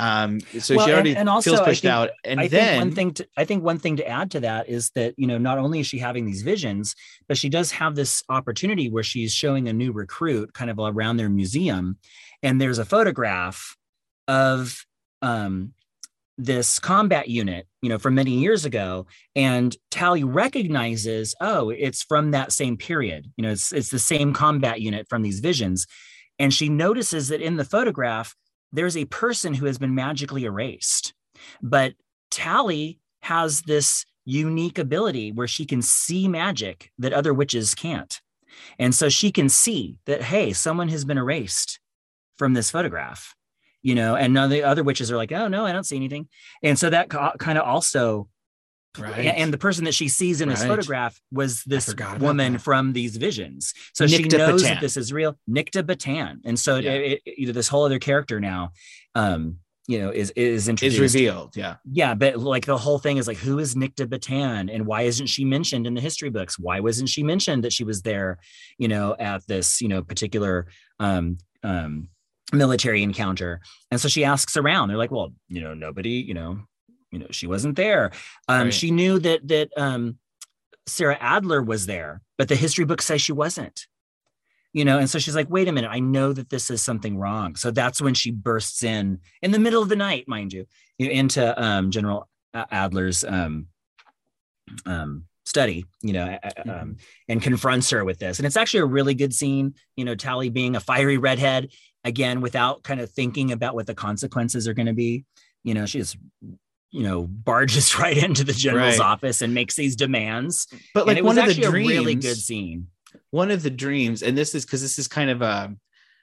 S1: So
S6: Well,
S1: she already
S6: and also,
S1: feels
S6: I
S1: pushed
S6: think-
S1: out. And
S6: I
S1: then
S6: think one thing to add to that is that, you know, not only is she having these visions, but she does have this opportunity where she's showing a new recruit kind of around their museum. And there's a photograph of this combat unit, you know, from many years ago. And Tally recognizes, oh, it's from that same period. You know, it's the same combat unit from these visions. And she notices that in the photograph, there's a person who has been magically erased. But Tally has this unique ability where she can see magic that other witches can't. And so she can see that, hey, someone has been erased from this photograph, you know, and none of the other witches are like, oh, no, I don't see anything. And so that kind of also,
S1: right.
S6: and the person that she sees in this
S1: Right.
S6: photograph was this
S1: forgot about
S6: woman
S1: that.
S6: from these visions. So she
S1: Nicta
S6: knows
S1: Batan.
S6: that this is real. Nicta Batan. And so
S1: Yeah.
S6: you know, this whole other character now, you know, is introduced.
S1: Is revealed. Yeah.
S6: Yeah, but like the whole thing is like, who is Nicta Batan, and why isn't she mentioned in the history books? Why wasn't she mentioned that she was there, you know, at this, you know, particular military encounter? And so she asks around. They're like, well, you know, nobody, you know, she wasn't there.
S1: Right.
S6: She knew that Sarah Adler was there, but the history book says she wasn't. You know, and so she's like, wait a minute, I know that this is something wrong. So that's when she bursts in the middle of the night, mind you, into General Adler's study, you know, and confronts her with this. And it's actually a really good scene, you know, Tally being a fiery redhead, again, without kind of thinking about what the consequences are going to be. You know, she just, you know, barges right into the general's
S1: Right.
S6: office and makes these demands.
S1: But like
S6: and it
S1: one
S6: was
S1: of the
S6: actually
S1: dreams,
S6: a really good scene.
S1: one of the dreams, and this is because this is kind of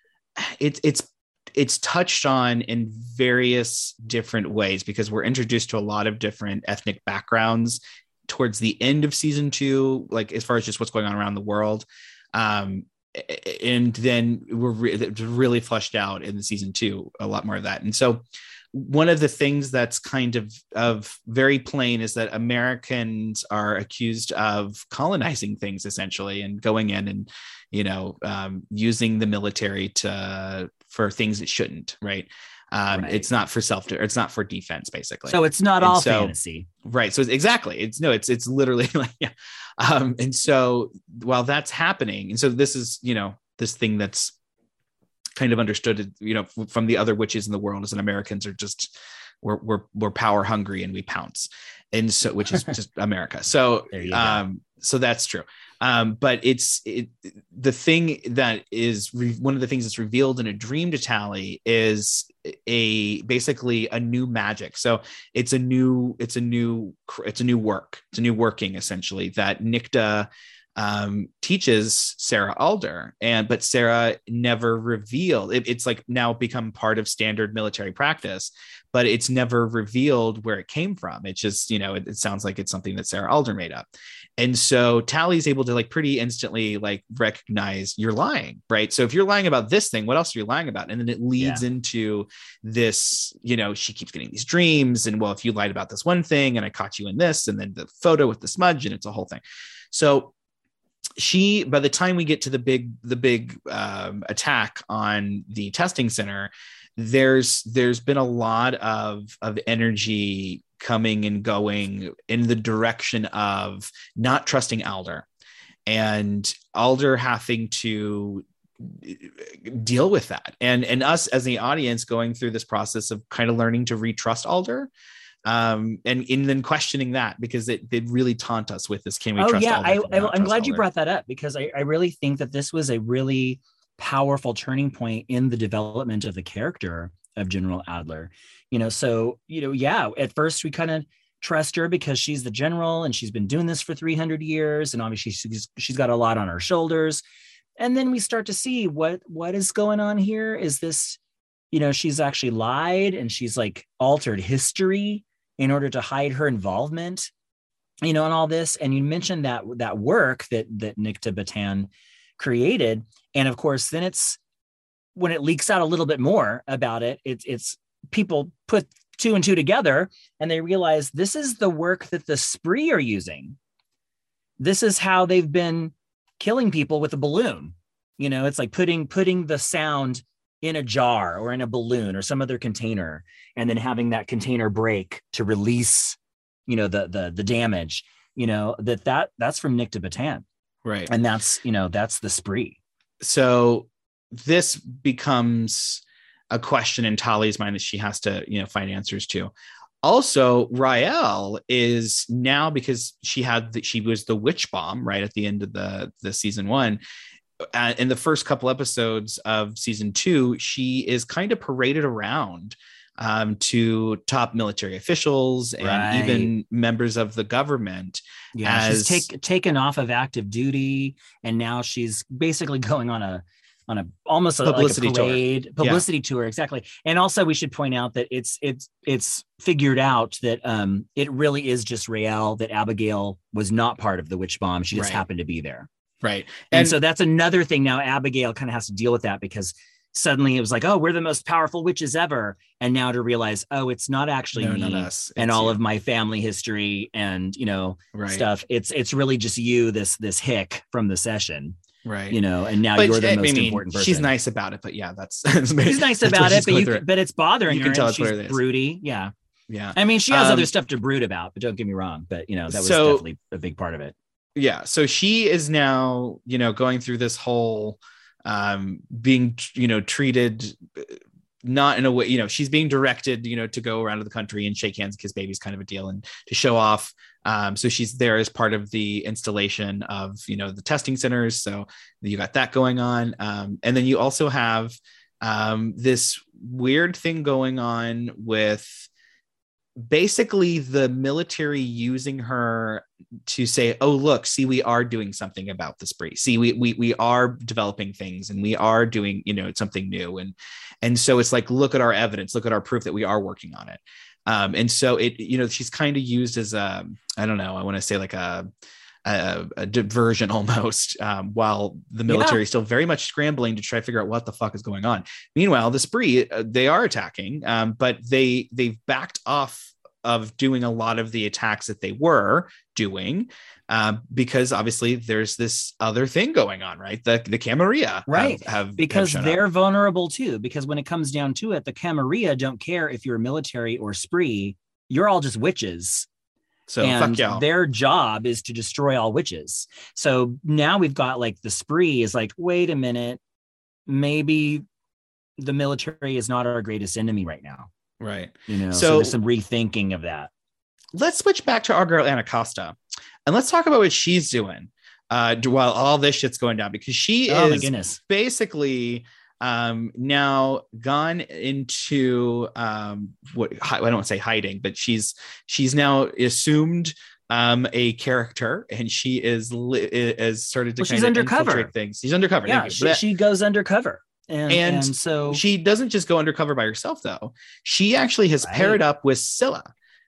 S1: it's touched on in various different ways, because we're introduced to a lot of different ethnic backgrounds towards the end of season 2, like as far as just what's going on around the world. And then we're really fleshed out in the season 2, a lot more of that. And so one of the things that's kind of very plain is that Americans are accused of colonizing things, essentially, and going in and, you know, using the military for things it shouldn't. Right.
S6: Right.
S1: It's not for it's not for defense, basically.
S6: So it's not
S1: And
S6: all
S1: so-
S6: fantasy.
S1: Right. So exactly. It's literally like, yeah. And so while that's happening, and so this is, you know, this thing that's kind of understood, you know, from the other witches in the world, is that Americans are just, we're power hungry and we pounce. And so, which is just America. So,
S6: There you go.
S1: so that's true. But the thing that is one of the things that's revealed in a dream to Tally is basically a new magic. So it's a new working, essentially, that Nicta teaches Sarah Alder, but Sarah never revealed. It's like now become part of standard military practice, but it's never revealed where it came from. It's just, you know, it sounds like it's something that Sarah Alder made up. And so Tally's able to like pretty instantly like recognize you're lying, right? So if you're lying about this thing, what else are you lying about? And then it leads into this, you know, she keeps getting these dreams, and well, if you lied about this one thing and I caught you in this, and then the photo with the smudge, and it's a whole thing. So by the time we get to the big attack on the testing center, there's been a lot of energy coming and going in the direction of not trusting Alder, and Alder having to deal with that, and us as the audience going through this process of kind of learning to retrust Alder. And then questioning that, because they really taunt us with this. Can we trust Alder?
S6: I'm glad you brought that up, because I really think that this was a really powerful turning point in the development of the character of General Adler. You know, so, you know, yeah, at first we kind of trust her because she's the general and she's been doing this for 300 years. And obviously she's got a lot on her shoulders. And then we start to see what is going on here. Is this, you know, she's actually lied and she's like altered history in order to hide her involvement, you know, and all this. And you mentioned that work that Nicta Batan created. And of course, then it's when it leaks out a little bit more about it, it's people put 2 and 2 together and they realize this is the work that the Spree are using. This is how they've been killing people with a balloon. You know, it's like putting the sound in a jar or in a balloon or some other container, and then having that container break to release, the damage, that's from Nick de Batan.
S1: Right.
S6: And that's the spree.
S1: So this becomes a question in Tali's mind that she has to, find answers to. Also, Raelle is now, because she was the witch bomb right at the end of the season 1. In the first couple episodes of season 2, she is kind of paraded around to top military officials and even members of the government.
S6: Yeah, she's taken off of active duty, and now she's basically going on a almost
S1: publicity
S6: like a parade publicity tour. Exactly. And also we should point out that it's figured out that it really is just Raelle, that Abigail was not part of the witch bomb. She just happened to be there.
S1: Right.
S6: And so that's another thing. Now Abigail kind of has to deal with that, because suddenly it was like, oh, we're the most powerful witches ever. And now to realize, oh, it's not actually me and all of my family history and, stuff. It's really just you, this hick from the session.
S1: Right.
S6: And now you're the most important person.
S1: She's nice about it, but yeah,
S6: she's nice about it, but it's bothering her. You can tell she's broody. Yeah.
S1: Yeah.
S6: I mean, she has other stuff to brood about, but don't get me wrong. But, that was definitely a big part of it.
S1: Yeah. So she is now, going through this whole being, treated not in a way, she's being directed, to go around to the country and shake hands, kiss babies kind of a deal, and to show off. So she's there as part of the installation of, the testing centers. So you got that going on. And then you also have this weird thing going on with basically the military using her to say, oh, look, see, we are doing something about the spree. See, we are developing things, and we are doing, something new. And so it's like, look at our evidence, look at our proof that we are working on it. And so she's kind of used as I want to say like a diversion almost, while the military is still very much scrambling to try to figure out what the fuck is going on. Meanwhile, the spree, they are attacking, but they've backed off of doing a lot of the attacks that they were doing, because obviously there's this other thing going on, right? The Camarilla,
S6: because they're vulnerable too. Because when it comes down to it, the Camarilla don't care if you're military or spree. You're all just witches. So fuck y'all. Their job is to destroy all witches. So now we've got like the spree is like, wait a minute, maybe the military is not our greatest enemy right now.
S1: Right.
S6: So there's some rethinking of that.
S1: Let's switch back to our girl Anacostia, and let's talk about what she's doing while all this shit's going down, because she is basically now gone into what I don't want to say hiding, but she's now assumed a character, and she is started to kind of infiltrate things. She's undercover.
S6: Yeah, she goes undercover. And so
S1: she doesn't just go undercover by herself, though. She actually has paired up with Scylla,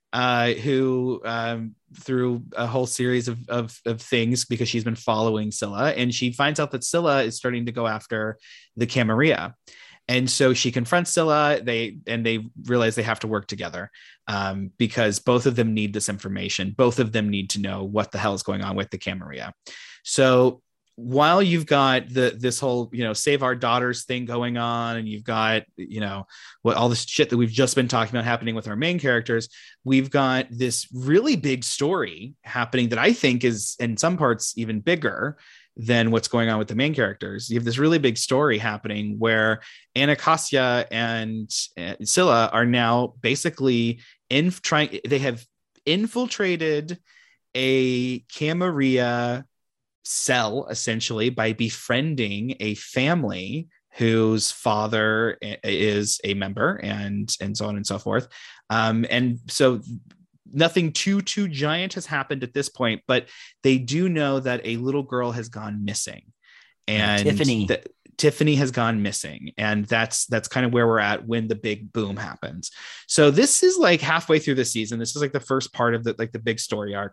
S1: who through a whole series of things, because she's been following Scylla, and she finds out that Scylla is starting to go after the Camarilla. And so she confronts Scylla. They realize they have to work together, because both of them need this information. Both of them need to know what the hell is going on with the Camarilla. So while you've got this whole, save our daughters thing going on, and you've got, what all this shit that we've just been talking about happening with our main characters, we've got this really big story happening that I think is in some parts even bigger than what's going on with the main characters. You have this really big story happening where Anacostia and Scylla are now basically they have infiltrated a Camarilla cell, essentially, by befriending a family whose father is a member, and so on and so forth. And so nothing too giant has happened at this point, but they do know that a little girl has gone missing, and Tiffany has gone missing, and that's kind of where we're at when the big boom happens. So this is like halfway through the season. This is like the first part of the big story arc.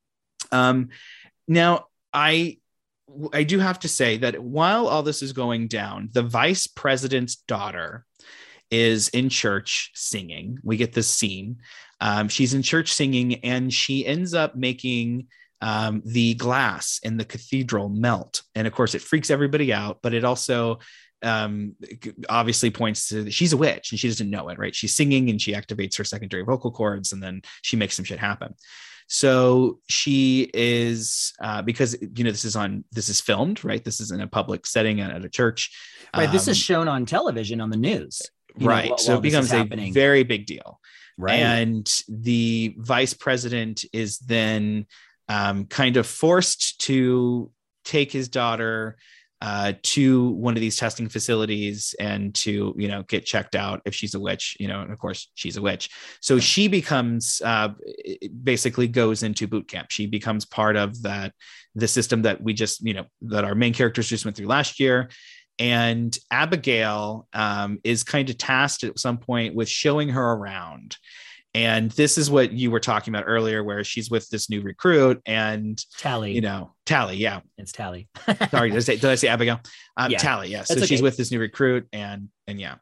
S1: Now I do have to say that while all this is going down, the vice president's daughter is in church singing. We get this scene. She's in church singing, and she ends up making the glass in the cathedral melt. And of course, it freaks everybody out, but it also obviously points to she's a witch and she doesn't know it, right? She's singing and she activates her secondary vocal cords and then she makes some shit happen. So she is, because, this is filmed, right? This is in a public setting at a church.
S6: Right. This is shown on television on the news.
S1: Right. So it becomes a very big deal.
S6: Right.
S1: And the vice president is then kind of forced to take his daughter to one of these testing facilities and to, get checked out if she's a witch, and of course she's a witch. So she becomes, basically goes into boot camp. She becomes part of the system that we just, that our main characters just went through last year. And Abigail is kind of tasked at some point with showing her around. And this is what you were talking about earlier, where she's with this new recruit and
S6: Tally.
S1: Tally. Yeah.
S6: It's Tally.
S1: Sorry. Did I say Abigail?
S6: Yeah.
S1: Tally. Yeah. So
S6: That's
S1: she's
S6: okay.
S1: with this new recruit and yeah.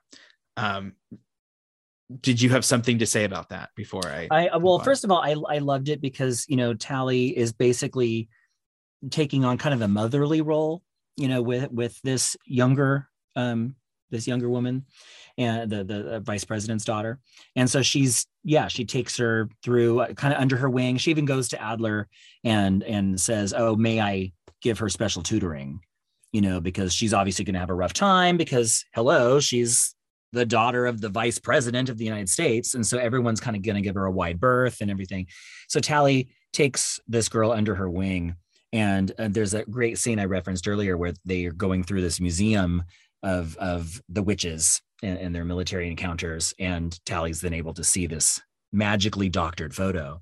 S1: Did you have something to say about that before
S6: well, first of all, I loved it because, Tally is basically taking on kind of a motherly role, with this younger woman and the vice president's daughter. And so she takes her through kind of under her wing. She even goes to Adler and says, oh, may I give her special tutoring, because she's obviously going to have a rough time because she's the daughter of the vice president of the United States. And so everyone's kind of going to give her a wide berth and everything. So Tally takes this girl under her wing. And there's a great scene I referenced earlier where they are going through this museum of the witches and their military encounters, and Tally's then able to see this magically doctored photo.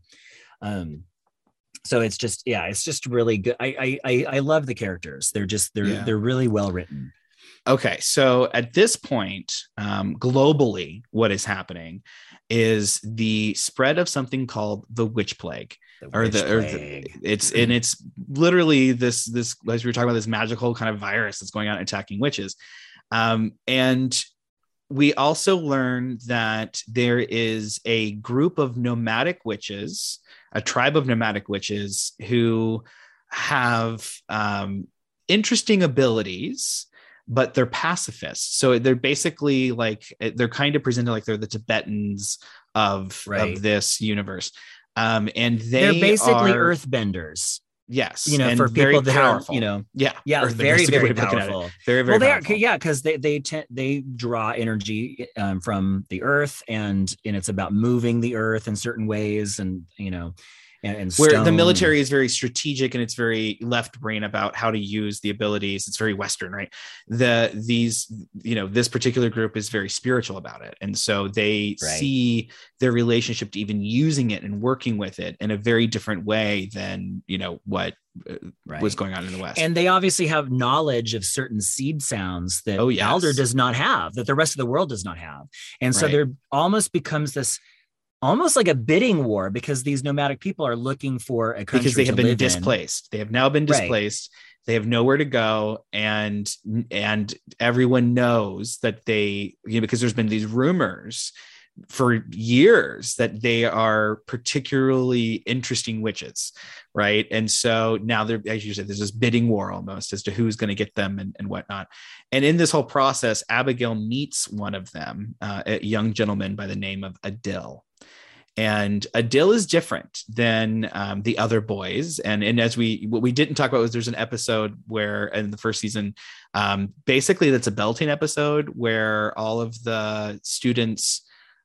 S6: So it's just really good. I love the characters. They're really well written.
S1: Okay, so at this point, globally, what is happening is the spread of something called the witch plague. It's literally this as we were talking about, this magical kind of virus that's going on attacking witches. And we also learn that there is a group of nomadic witches, a tribe of nomadic witches who have interesting abilities, but they're pacifists. So they're basically they're kind of presented like they're the Tibetans of this universe. And they're
S6: basically earthbenders.
S1: Yes.
S6: For people that
S1: powerful.
S6: Are, very, very powerful.
S1: Very, very powerful.
S6: Because they draw energy from the earth, and it's about moving the earth in certain ways, and and
S1: where
S6: stone.
S1: The military is very strategic and it's very left brain about how to use the abilities. It's very Western, right? This particular group is very spiritual about it. And so they see their relationship to even using it and working with it in a very different way than, what was going on in the West.
S6: And they obviously have knowledge of certain seed sounds that Alder does not have, that the rest of the world does not have. And so there almost becomes this almost like a bidding war, because these nomadic people are looking for a country
S1: because they have been
S6: live
S1: displaced. They have now been displaced. They have nowhere to go, and everyone knows that because there's been these rumors for years that they are particularly interesting witches, right? And so now as you said, there's this bidding war almost as to who's going to get them and whatnot. And in this whole process, Abigail meets one of them, a young gentleman by the name of Adil. And Adil is different than the other boys. And as what we didn't talk about was there's an episode where in the first season, basically that's a Beltane episode where all of the students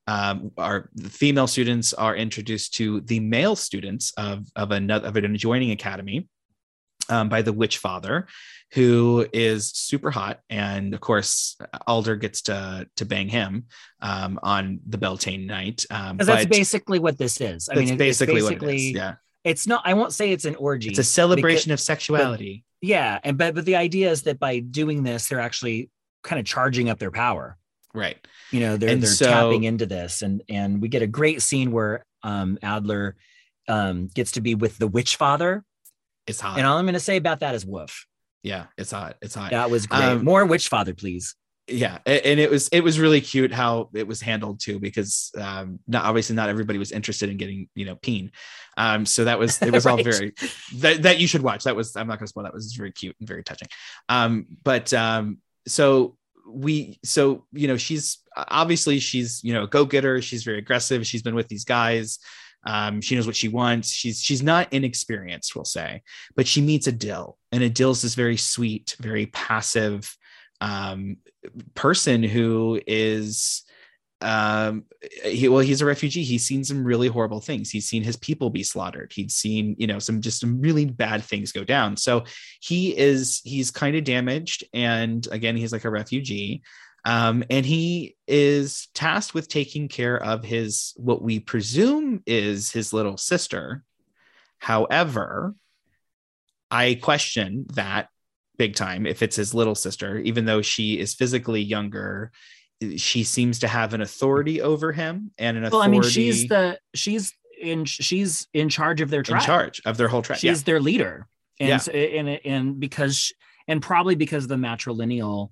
S1: the female students are introduced to the male students of an adjoining academy by the witch father, who is super hot. And of course, Alder gets to bang him on the Beltane night.
S6: Because that's basically what this is. I mean,
S1: it's basically what it is. Yeah.
S6: It's not, I won't say it's an orgy.
S1: It's a celebration of sexuality.
S6: But the idea is that by doing this, they're actually kind of charging up their power.
S1: Right.
S6: They're tapping into this, and we get a great scene where Adler gets to be with the witch father.
S1: It's hot.
S6: And all I'm going to say about that is woof.
S1: Yeah, it's hot. It's hot.
S6: That was great. More witch father, please.
S1: Yeah, and it was really cute how it was handled too, because not everybody was interested in getting peen. So it was all very that you should watch. I'm not going to spoil. That was very cute and very touching. So she's obviously she's, a go-getter. She's very aggressive. She's been with these guys. She knows what she wants. She's not inexperienced, we'll say, but she meets Adil, and Adil's this very sweet, very passive person who is he's a refugee. He's seen some really horrible things. He's seen his people be slaughtered. He'd seen, some really bad things go down. So he's kind of damaged. And again, he's like a refugee. And he is tasked with taking care of what we presume is his little sister. However, I question that big time. If it's his little sister, even though she is physically younger, she seems to have an authority over him and an authority.
S6: Well, I mean, she's in charge of their tribe.
S1: In charge of their whole tribe.
S6: She's their leader. And probably because of the matrilineal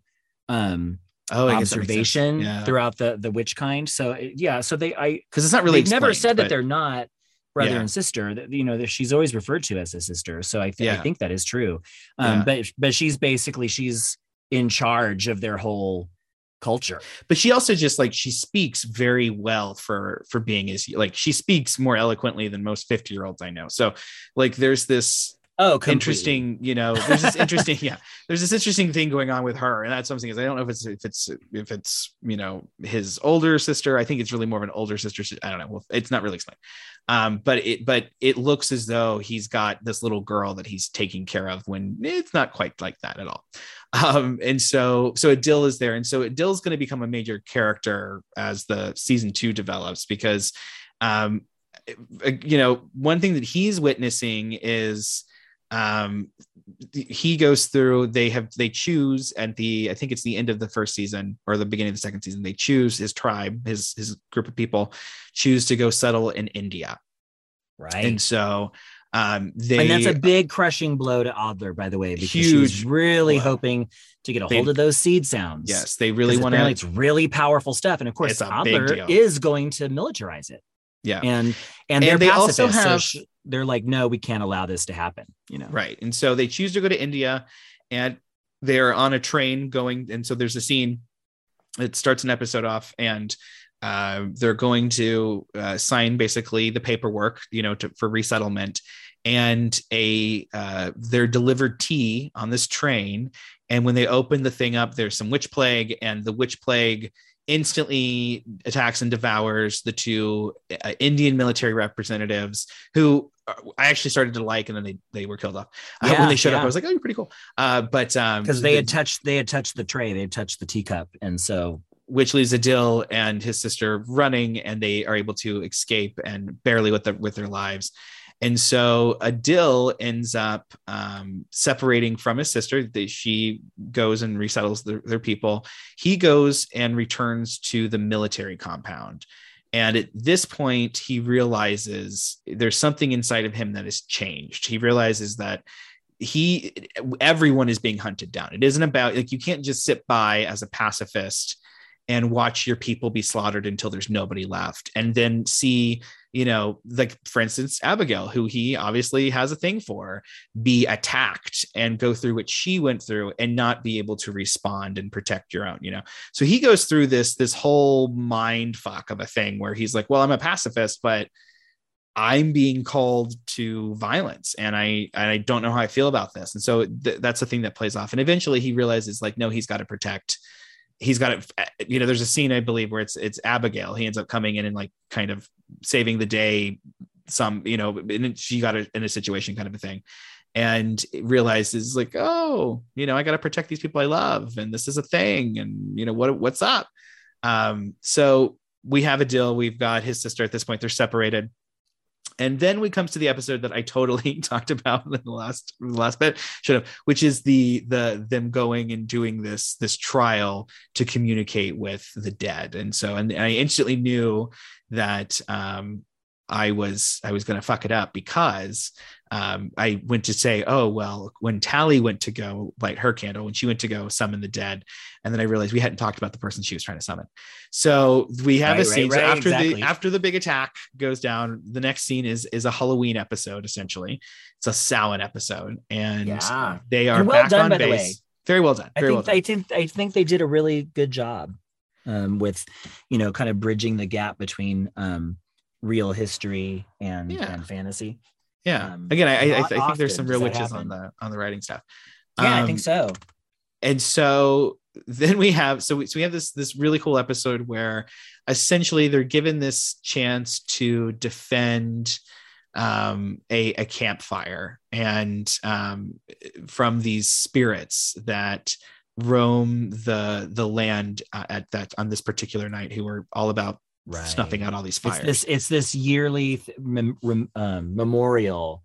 S6: observation throughout the witch kind. So because
S1: it's not really
S6: they've never said that they're not brother and sister. That she's always referred to as a sister. So I think that is true. But she's in charge of their whole culture.
S1: But she also just she speaks very well for being she speaks more eloquently than most 50-year-olds I know. So there's this interesting, there's this interesting, there's this interesting thing going on with her. And that's something I don't know if it's his older sister. I think it's really more of an older sister. I don't know. Well, it's not really explained. But it looks as though he's got this little girl that he's taking care of when it's not quite like that at all. And so Adil is there. And so Adil's going to become a major character as the season 2 develops, because, one thing that he's witnessing is, he goes through, they choose at I think it's the end of the first season or the beginning of the second season, they choose his tribe, his group of people choose to go settle in India.
S6: Right.
S1: And so,
S6: and that's a big crushing blow to Adler, by the way, because she's really hoping to get a hold of those seed sounds.
S1: Yes. They really want to,
S6: it's really powerful stuff. And of course, Adler is going to militarize it.
S1: Yeah.
S6: And they're pacifists, also have, so they're like, no, we can't allow this to happen,
S1: Right. And so they choose to go to India, and they're on a train going. And so there's a scene, it starts an episode off, and they're going to sign basically the paperwork, for resettlement, and they're delivered tea on this train. And when they open the thing up, there's some witch plague, and the witch plague instantly attacks and devours the 2 Indian military representatives, who I actually started to like, and then they were killed off. When they showed up, I was like, oh, you're pretty cool. But because
S6: they had touched the tray, they had touched the teacup, and so,
S1: which leaves Adil and his sister running, and they are able to escape, and barely with their lives. And so Adil ends up separating from his sister. She goes and resettles their people. He goes and returns to the military compound. And at this point, he realizes there's something inside of him that has changed. He realizes that everyone is being hunted down. It isn't about, you can't just sit by as a pacifist and watch your people be slaughtered until there's nobody left, and then see, for instance, Abigail, who he obviously has a thing for, be attacked and go through what she went through and not be able to respond and protect your own, So he goes through this whole mind fuck of a thing where he's like, well, I'm a pacifist, but I'm being called to violence, and I don't know how I feel about this. And so that's the thing that plays off. And eventually he realizes, no, he's got to protect. He's got it. There's a scene, I believe, where it's Abigail. He ends up coming in and kind of saving the day. And she got in a situation, kind of a thing, and realizes oh, I got to protect these people I love, and this is a thing, and what's up. So we have Adil. We've got his sister. At this point, they're separated. And then we come to the episode that I totally talked about in the last bit, which is the them going and doing this trial to communicate with the dead. And so, and I instantly knew that I was going to fuck it up, because I went to say, oh, well, when Tally went to go light her candle, when she went to go summon the dead, and then I realized we hadn't talked about the person she was trying to summon. So we have a scene after the big attack goes down. The next scene is a Halloween episode. Essentially, it's a Samhain episode, and they are back on base. Very well done. Very well done.
S6: I think they did a really good job with, kind of bridging the gap between real history and fantasy.
S1: Yeah. Again, I think there's some real witches on the writing staff.
S6: Yeah, I think so.
S1: And so then we have we have this really cool episode where essentially they're given this chance to defend a campfire and from these spirits that roam the land on this particular night, who were all about snuffing out all these fires.
S6: It's this yearly memorial,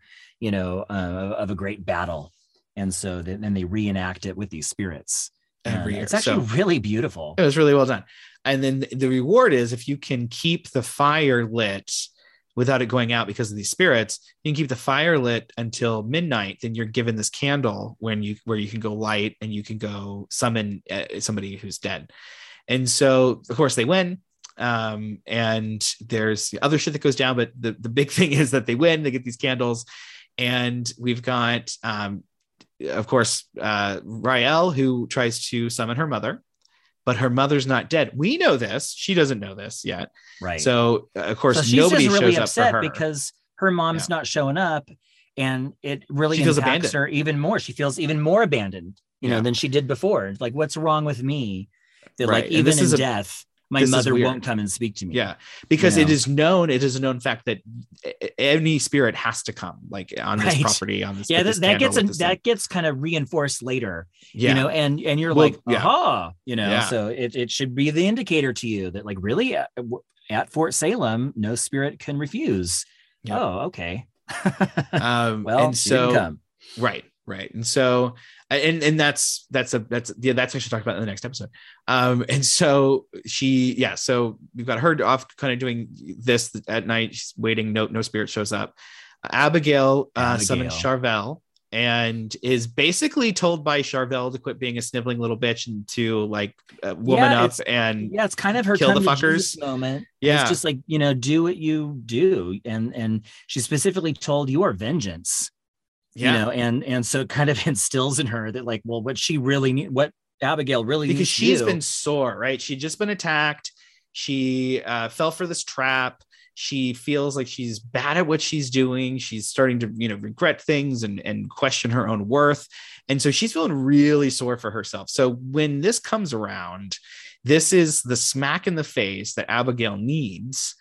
S6: of a great battle, and so then they reenact it with these spirits every year. It's actually really beautiful.
S1: It was really well done. And then the reward is, if you can keep the fire lit without it going out because of these spirits, you can keep the fire lit until midnight. Then you're given this candle where you can go light and you can go summon somebody who's dead. And so, of course, they win. And there's other shit that goes down, but the big thing is that they win. They get these candles, and we've got, of course, Rael, who tries to summon her mother, but her mother's not dead. We know this. She doesn't know this yet.
S6: Right.
S1: So, of course,
S6: she's
S1: nobody
S6: just really
S1: shows
S6: upset
S1: up for her
S6: because her mom's not showing up, and it really
S1: feels
S6: impacts
S1: abandoned.
S6: her even more. She feels even more abandoned, than she did before. It's like, what's wrong with me? That like even in death, my mother won't come and speak to me.
S1: Yeah, because it is a known fact that any spirit has to come, like on this property, on this.
S6: Yeah, that gets kind of reinforced later.
S1: Yeah.
S6: And you're like, aha, so it should be the indicator to you that, like, really at Fort Salem, no spirit can refuse. Yep. Oh, okay. Well, and so come.
S1: Right. And so, and that's actually talked about in the next episode. And so so we've got her off kind of doing this at night. She's waiting. No spirit shows up. Abigail summons Charvel and is basically told by Charvel to quit being a sniveling little bitch and to woman up and
S6: it's kind of her
S1: kill the fuckers
S6: moment.
S1: Yeah,
S6: it's just like, do what you do, and she specifically told you are vengeance.
S1: Yeah.
S6: And so it kind of instills in her that, like, well, what Abigail really
S1: because
S6: needs
S1: she's
S6: to do.
S1: Been sore, right? She'd just been attacked. She fell for this trap. She feels like she's bad at what she's doing. She's starting to, regret things and question her own worth. And so she's feeling really sore for herself. So when this comes around, this is the smack in the face that Abigail needs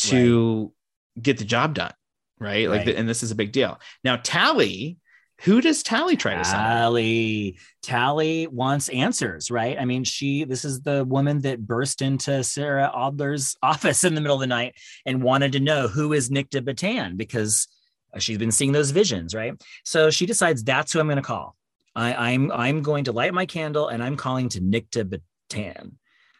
S1: to get the job done. Right. And this is a big deal. Now, Tally, who does Tally try to summon?
S6: Tally wants answers, right? I mean, this is the woman that burst into Sarah Adler's office in the middle of the night and wanted to know who is Nicta Bataan, because she's been seeing those visions, right? So she decides that's who I'm going to call. I'm going to light my candle and I'm calling to Nicta Bataan.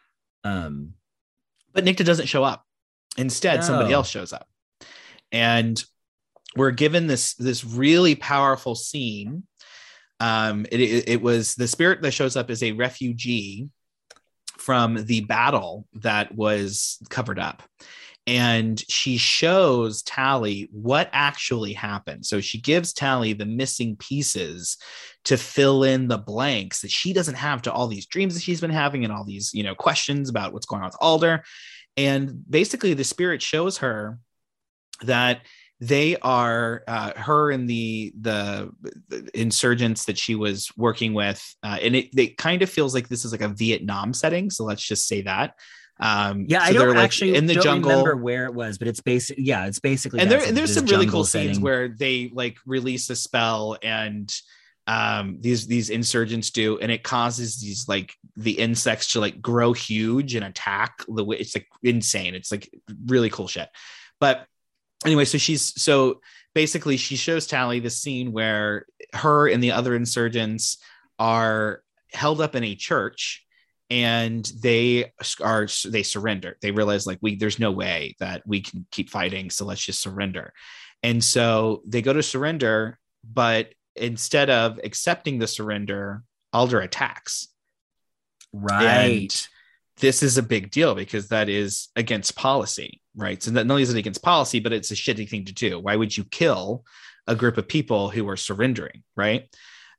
S1: But Nicta doesn't show up. Instead, somebody else shows up. And we're given this really powerful scene. It was the spirit that shows up as a refugee from the battle that was covered up. And she shows Tally what actually happened. So she gives Tally the missing pieces to fill in the blanks that she doesn't have to all these dreams that she's been having and all these, questions about what's going on with Alder. And basically the spirit shows her that they are her and the insurgents that she was working with. And it kind of feels like this is like a Vietnam setting. So let's just say that.
S6: I don't actually
S1: in the jungle.
S6: Remember where it was, but it's basically. And
S1: there's some really cool scenes where they release a spell and these insurgents do, and it causes these the insects to grow huge and attack the way. It's insane. It's really cool shit. But anyway, so basically she shows Tally the scene where her and the other insurgents are held up in a church, and they surrender. They realize there's no way that we can keep fighting, so let's just surrender. And so they go to surrender, but instead of accepting the surrender, Alder attacks.
S6: Right.
S1: And this is a big deal because that is against policy, right? So not only is it against policy, but it's a shitty thing to do. Why would you kill a group of people who are surrendering, right?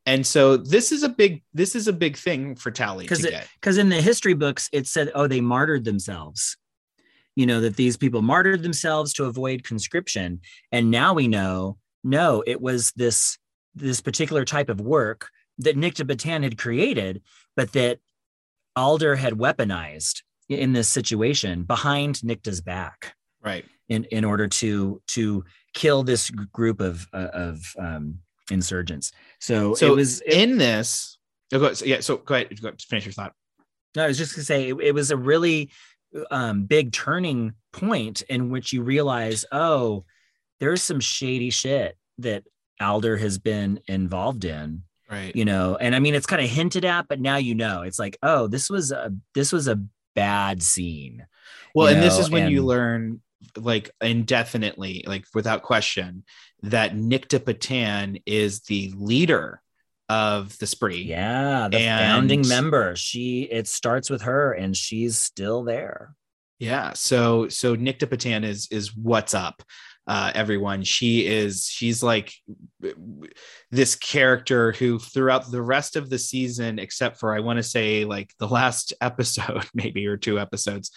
S1: And so this is a big thing for Tally to get.
S6: Because in the history books, it said, oh, they martyred themselves. You know, that these people martyred themselves to avoid conscription. And now we know, no, it was this particular type of work that Nikta Batan had created, but that Alder had weaponized in this situation behind Nikta's back.
S1: Right.
S6: In order to kill this group of insurgents. So it was
S1: in this. Oh, go ahead. So go ahead. Finish your thought.
S6: No, I was just going to say it was a really big turning point in which you realize, oh, there's some shady shit that Alder has been involved in.
S1: Right.
S6: You know, and I mean, it's kind of hinted at, but now you know, it's like, oh, this was a bad scene.
S1: Well, and this is when you learn, like, indefinitely, like without question, that Nikta Batan is the leader of the Spree.
S6: Yeah, the founding member. It starts with her, and she's still there.
S1: Yeah. So Nikta Batan is what's up, everyone. She's like this character who throughout the rest of the season, except for I want to say like the last episode, maybe, or 2 episodes,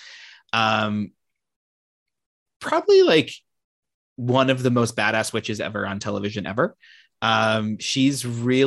S1: probably like one of the most badass witches ever on television ever. She's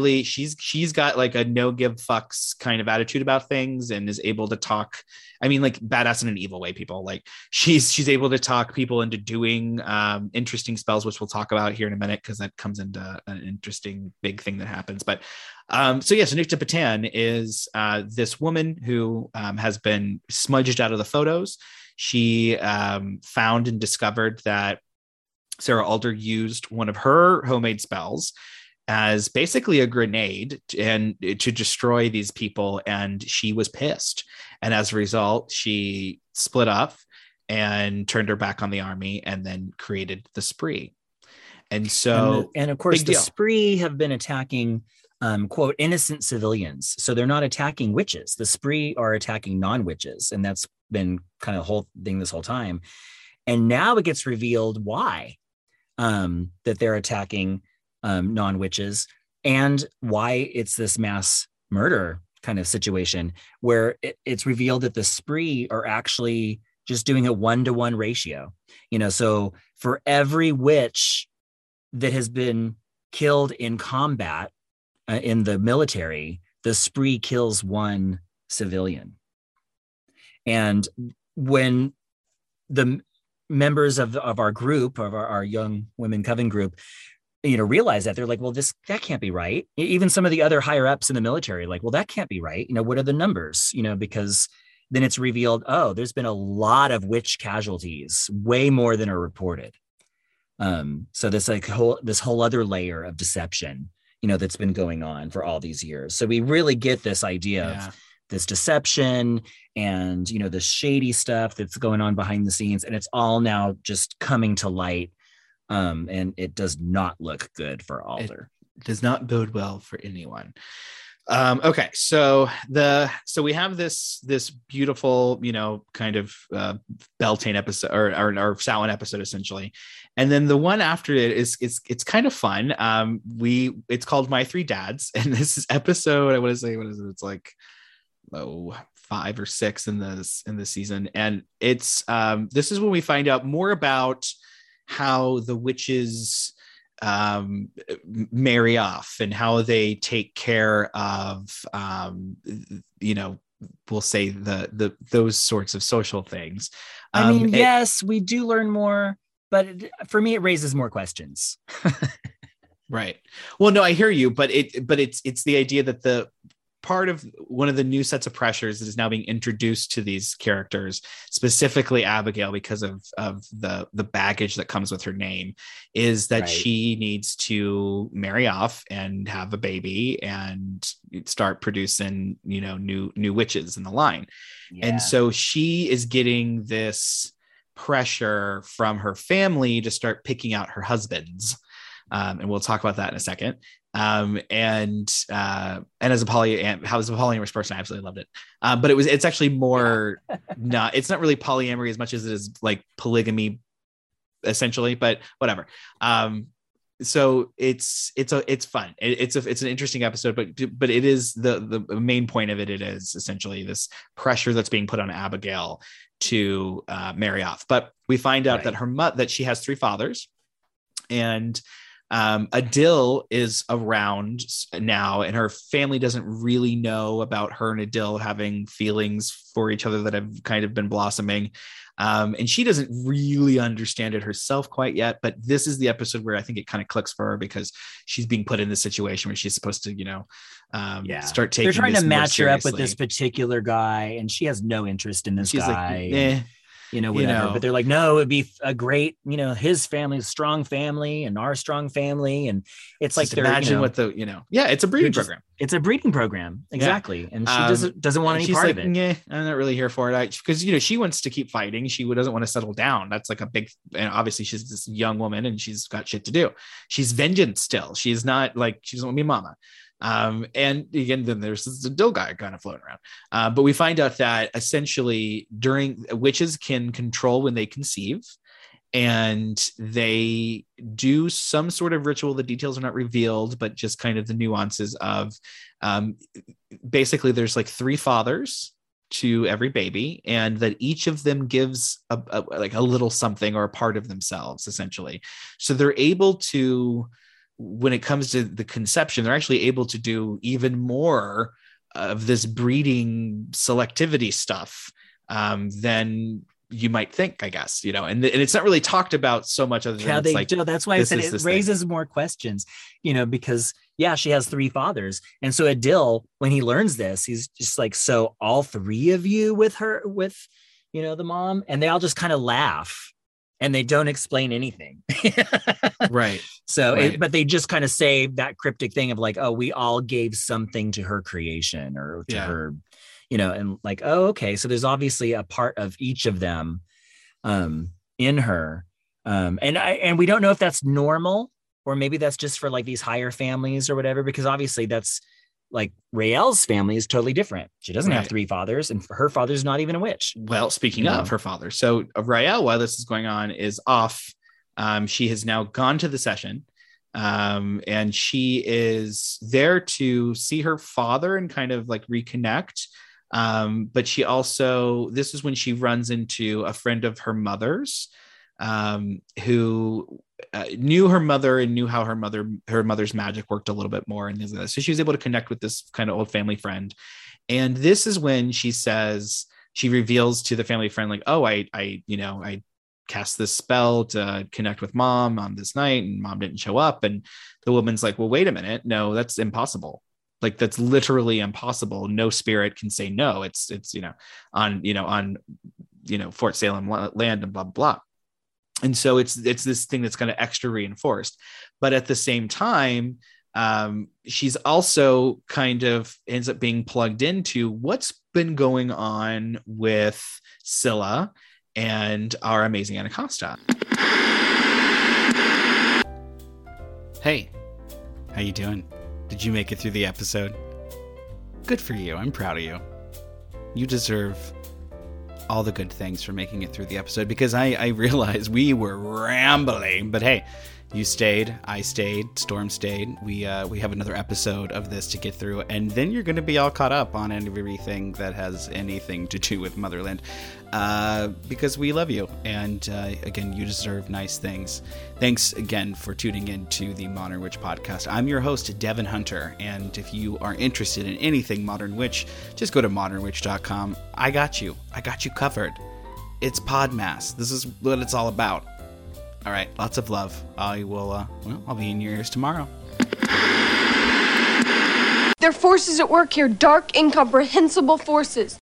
S1: got like a no give fucks kind of attitude about things, and is able to talk. I mean, like, badass in an evil way, people. Like, she's able to talk people into doing interesting spells, which we'll talk about here in a minute, because that comes into an interesting big thing that happens. But so Nikta Batan is this woman who has been smudged out of the photos. She found and discovered that Sarah Alder used one of her homemade spells as basically a grenade and to destroy these people. And she was pissed. And as a result, she split up and turned her back on the army, and then created the Spree. And so,
S6: and of course, the Spree have been attacking, quote, innocent civilians. So they're not attacking witches. The Spree are attacking non-witches. And that's been kind of the whole thing this whole time. And now it gets revealed why. That they're attacking non-witches, and why it's this mass murder kind of situation, where it's revealed that the Spree are actually just doing a 1-to-1 ratio. You know, so for every witch that has been killed in combat in the military, the Spree kills 1 civilian. And when the members of our group, of our young women coven group, you know, realize that, they're like, well, that can't be right. Even some of the other higher ups in the military, like, well, that can't be right. You know, what are the numbers? You know, because then it's revealed, oh, there's been a lot of witch casualties, way more than are reported. So this whole other layer of deception, you know, that's been going on for all these years. So we really get this idea of this deception and, you know, the shady stuff that's going on behind the scenes, and it's all now just coming to light. And it does not look good for Alder.
S1: It does not bode well for anyone. Okay, so we have this beautiful, you know, kind of Beltane episode or Samhain episode, essentially, and then the one after it it's kind of fun. It's called My Three Dads, and this is episode, I want to say, what is it? It's like 5 or 6 in the season, and it's this is when we find out more about how the witches marry off, and how they take care of you know, we'll say those sorts of social things.
S6: I mean, yes, we do learn more, but for me, it raises more questions.
S1: Right. Well, no, I hear you, but it's the idea that the part of one of the new sets of pressures that is now being introduced to these characters, specifically Abigail, because of the baggage that comes with her name, is that she needs to marry off and have a baby and start producing, you know, new witches in the line. Yeah. And so she is getting this pressure from her family to start picking out her husbands. And we'll talk about that in a second. And as a polyamorous person, I absolutely loved it. But it's actually more it's not really polyamory as much as it is like polygamy, essentially, but whatever. so it's fun. It's an interesting episode, but it is the main point of it. It is essentially this pressure that's being put on Abigail to marry off. But we find out that that she has 3 fathers, and Adil is around now, and her family doesn't really know about her and Adil having feelings for each other that have kind of been blossoming. And she doesn't really understand it herself quite yet, but this is the episode where I think it kind of clicks for her, because she's being put in this situation where she's supposed to, start taking.
S6: They're trying
S1: this
S6: to match her up with
S1: seriously.
S6: this particular guy, and she has no interest in this
S1: She's
S6: guy.
S1: like,
S6: Whatever. But they're like, no, it'd be a great, his family, strong family, and our strong family, and it's like,
S1: imagine what the, it's a breeding program.
S6: It's a breeding program, exactly.
S1: Yeah.
S6: And she doesn't want any part of it.
S1: Yeah, I'm not really here for it. Because she wants to keep fighting. She doesn't want to settle down. That's like a big. And obviously, she's this young woman, and she's got shit to do. She's vengeance still. She's not like, she doesn't want to be mama. And again, then there's this Adil guy kind of floating around. But we find out that essentially witches can control when they conceive, and they do some sort of ritual. The details are not revealed, but just kind of the nuances of, basically there's like 3 fathers to every baby, and that each of them gives a little something or a part of themselves, essentially. So they're able to, when it comes to the conception, they're actually able to do even more of this breeding selectivity stuff than you might think, I guess, and it's not really talked about so much other than
S6: that's why I said it raises more questions, because she has 3 fathers. And so Adil, when he learns this, he's just like, so all 3 of you with the mom, and they all just kind of laugh. And they don't explain anything.
S1: Right.
S6: So, but they just kind of say that cryptic thing of like, oh, we all gave something to her creation or to her, and like, oh, okay. So there's obviously a part of each of them in her. And we don't know if that's normal, or maybe that's just for like these higher families or whatever, because obviously that's like Raelle's family is totally different. She doesn't have 3 fathers, and her father's not even a witch.
S1: Well, speaking of her father, so Raelle, while this is going on, is off. She has now gone to the session, and she is there to see her father and kind of like reconnect. But she also, this is when she runs into a friend of her mother's, who knew her mother and knew how her mother's magic worked a little bit more. And so she was able to connect with this kind of old family friend. And this is when she reveals to the family friend, like, oh, I cast this spell to connect with mom on this night, and mom didn't show up. And the woman's like, well, wait a minute. No, that's impossible. Like, that's literally impossible. No spirit can say no. It's on Fort Salem land and blah, blah, blah. And so it's this thing that's kind of extra reinforced. But at the same time, she's also kind of ends up being plugged into what's been going on with Scylla and our amazing Anacostia. Hey, how you doing? Did you make it through the episode? Good for you. I'm proud of you. You deserve all the good things for making it through the episode, because I realize we were rambling, but hey, you stayed, I stayed, Storm stayed. We have another episode of this to get through, and then you're going to be all caught up on everything that has anything to do with Motherland, because we love you, and again, you deserve nice things. Thanks again for tuning in to the Modern Witch Podcast. I'm your host, Devin Hunter, and if you are interested in anything Modern Witch, just go to modernwitch.com. I got you covered. It's Podmas. This is what it's all about. All right, lots of love. I will, I'll be in your ears tomorrow.
S7: There are forces at work here, dark, incomprehensible forces.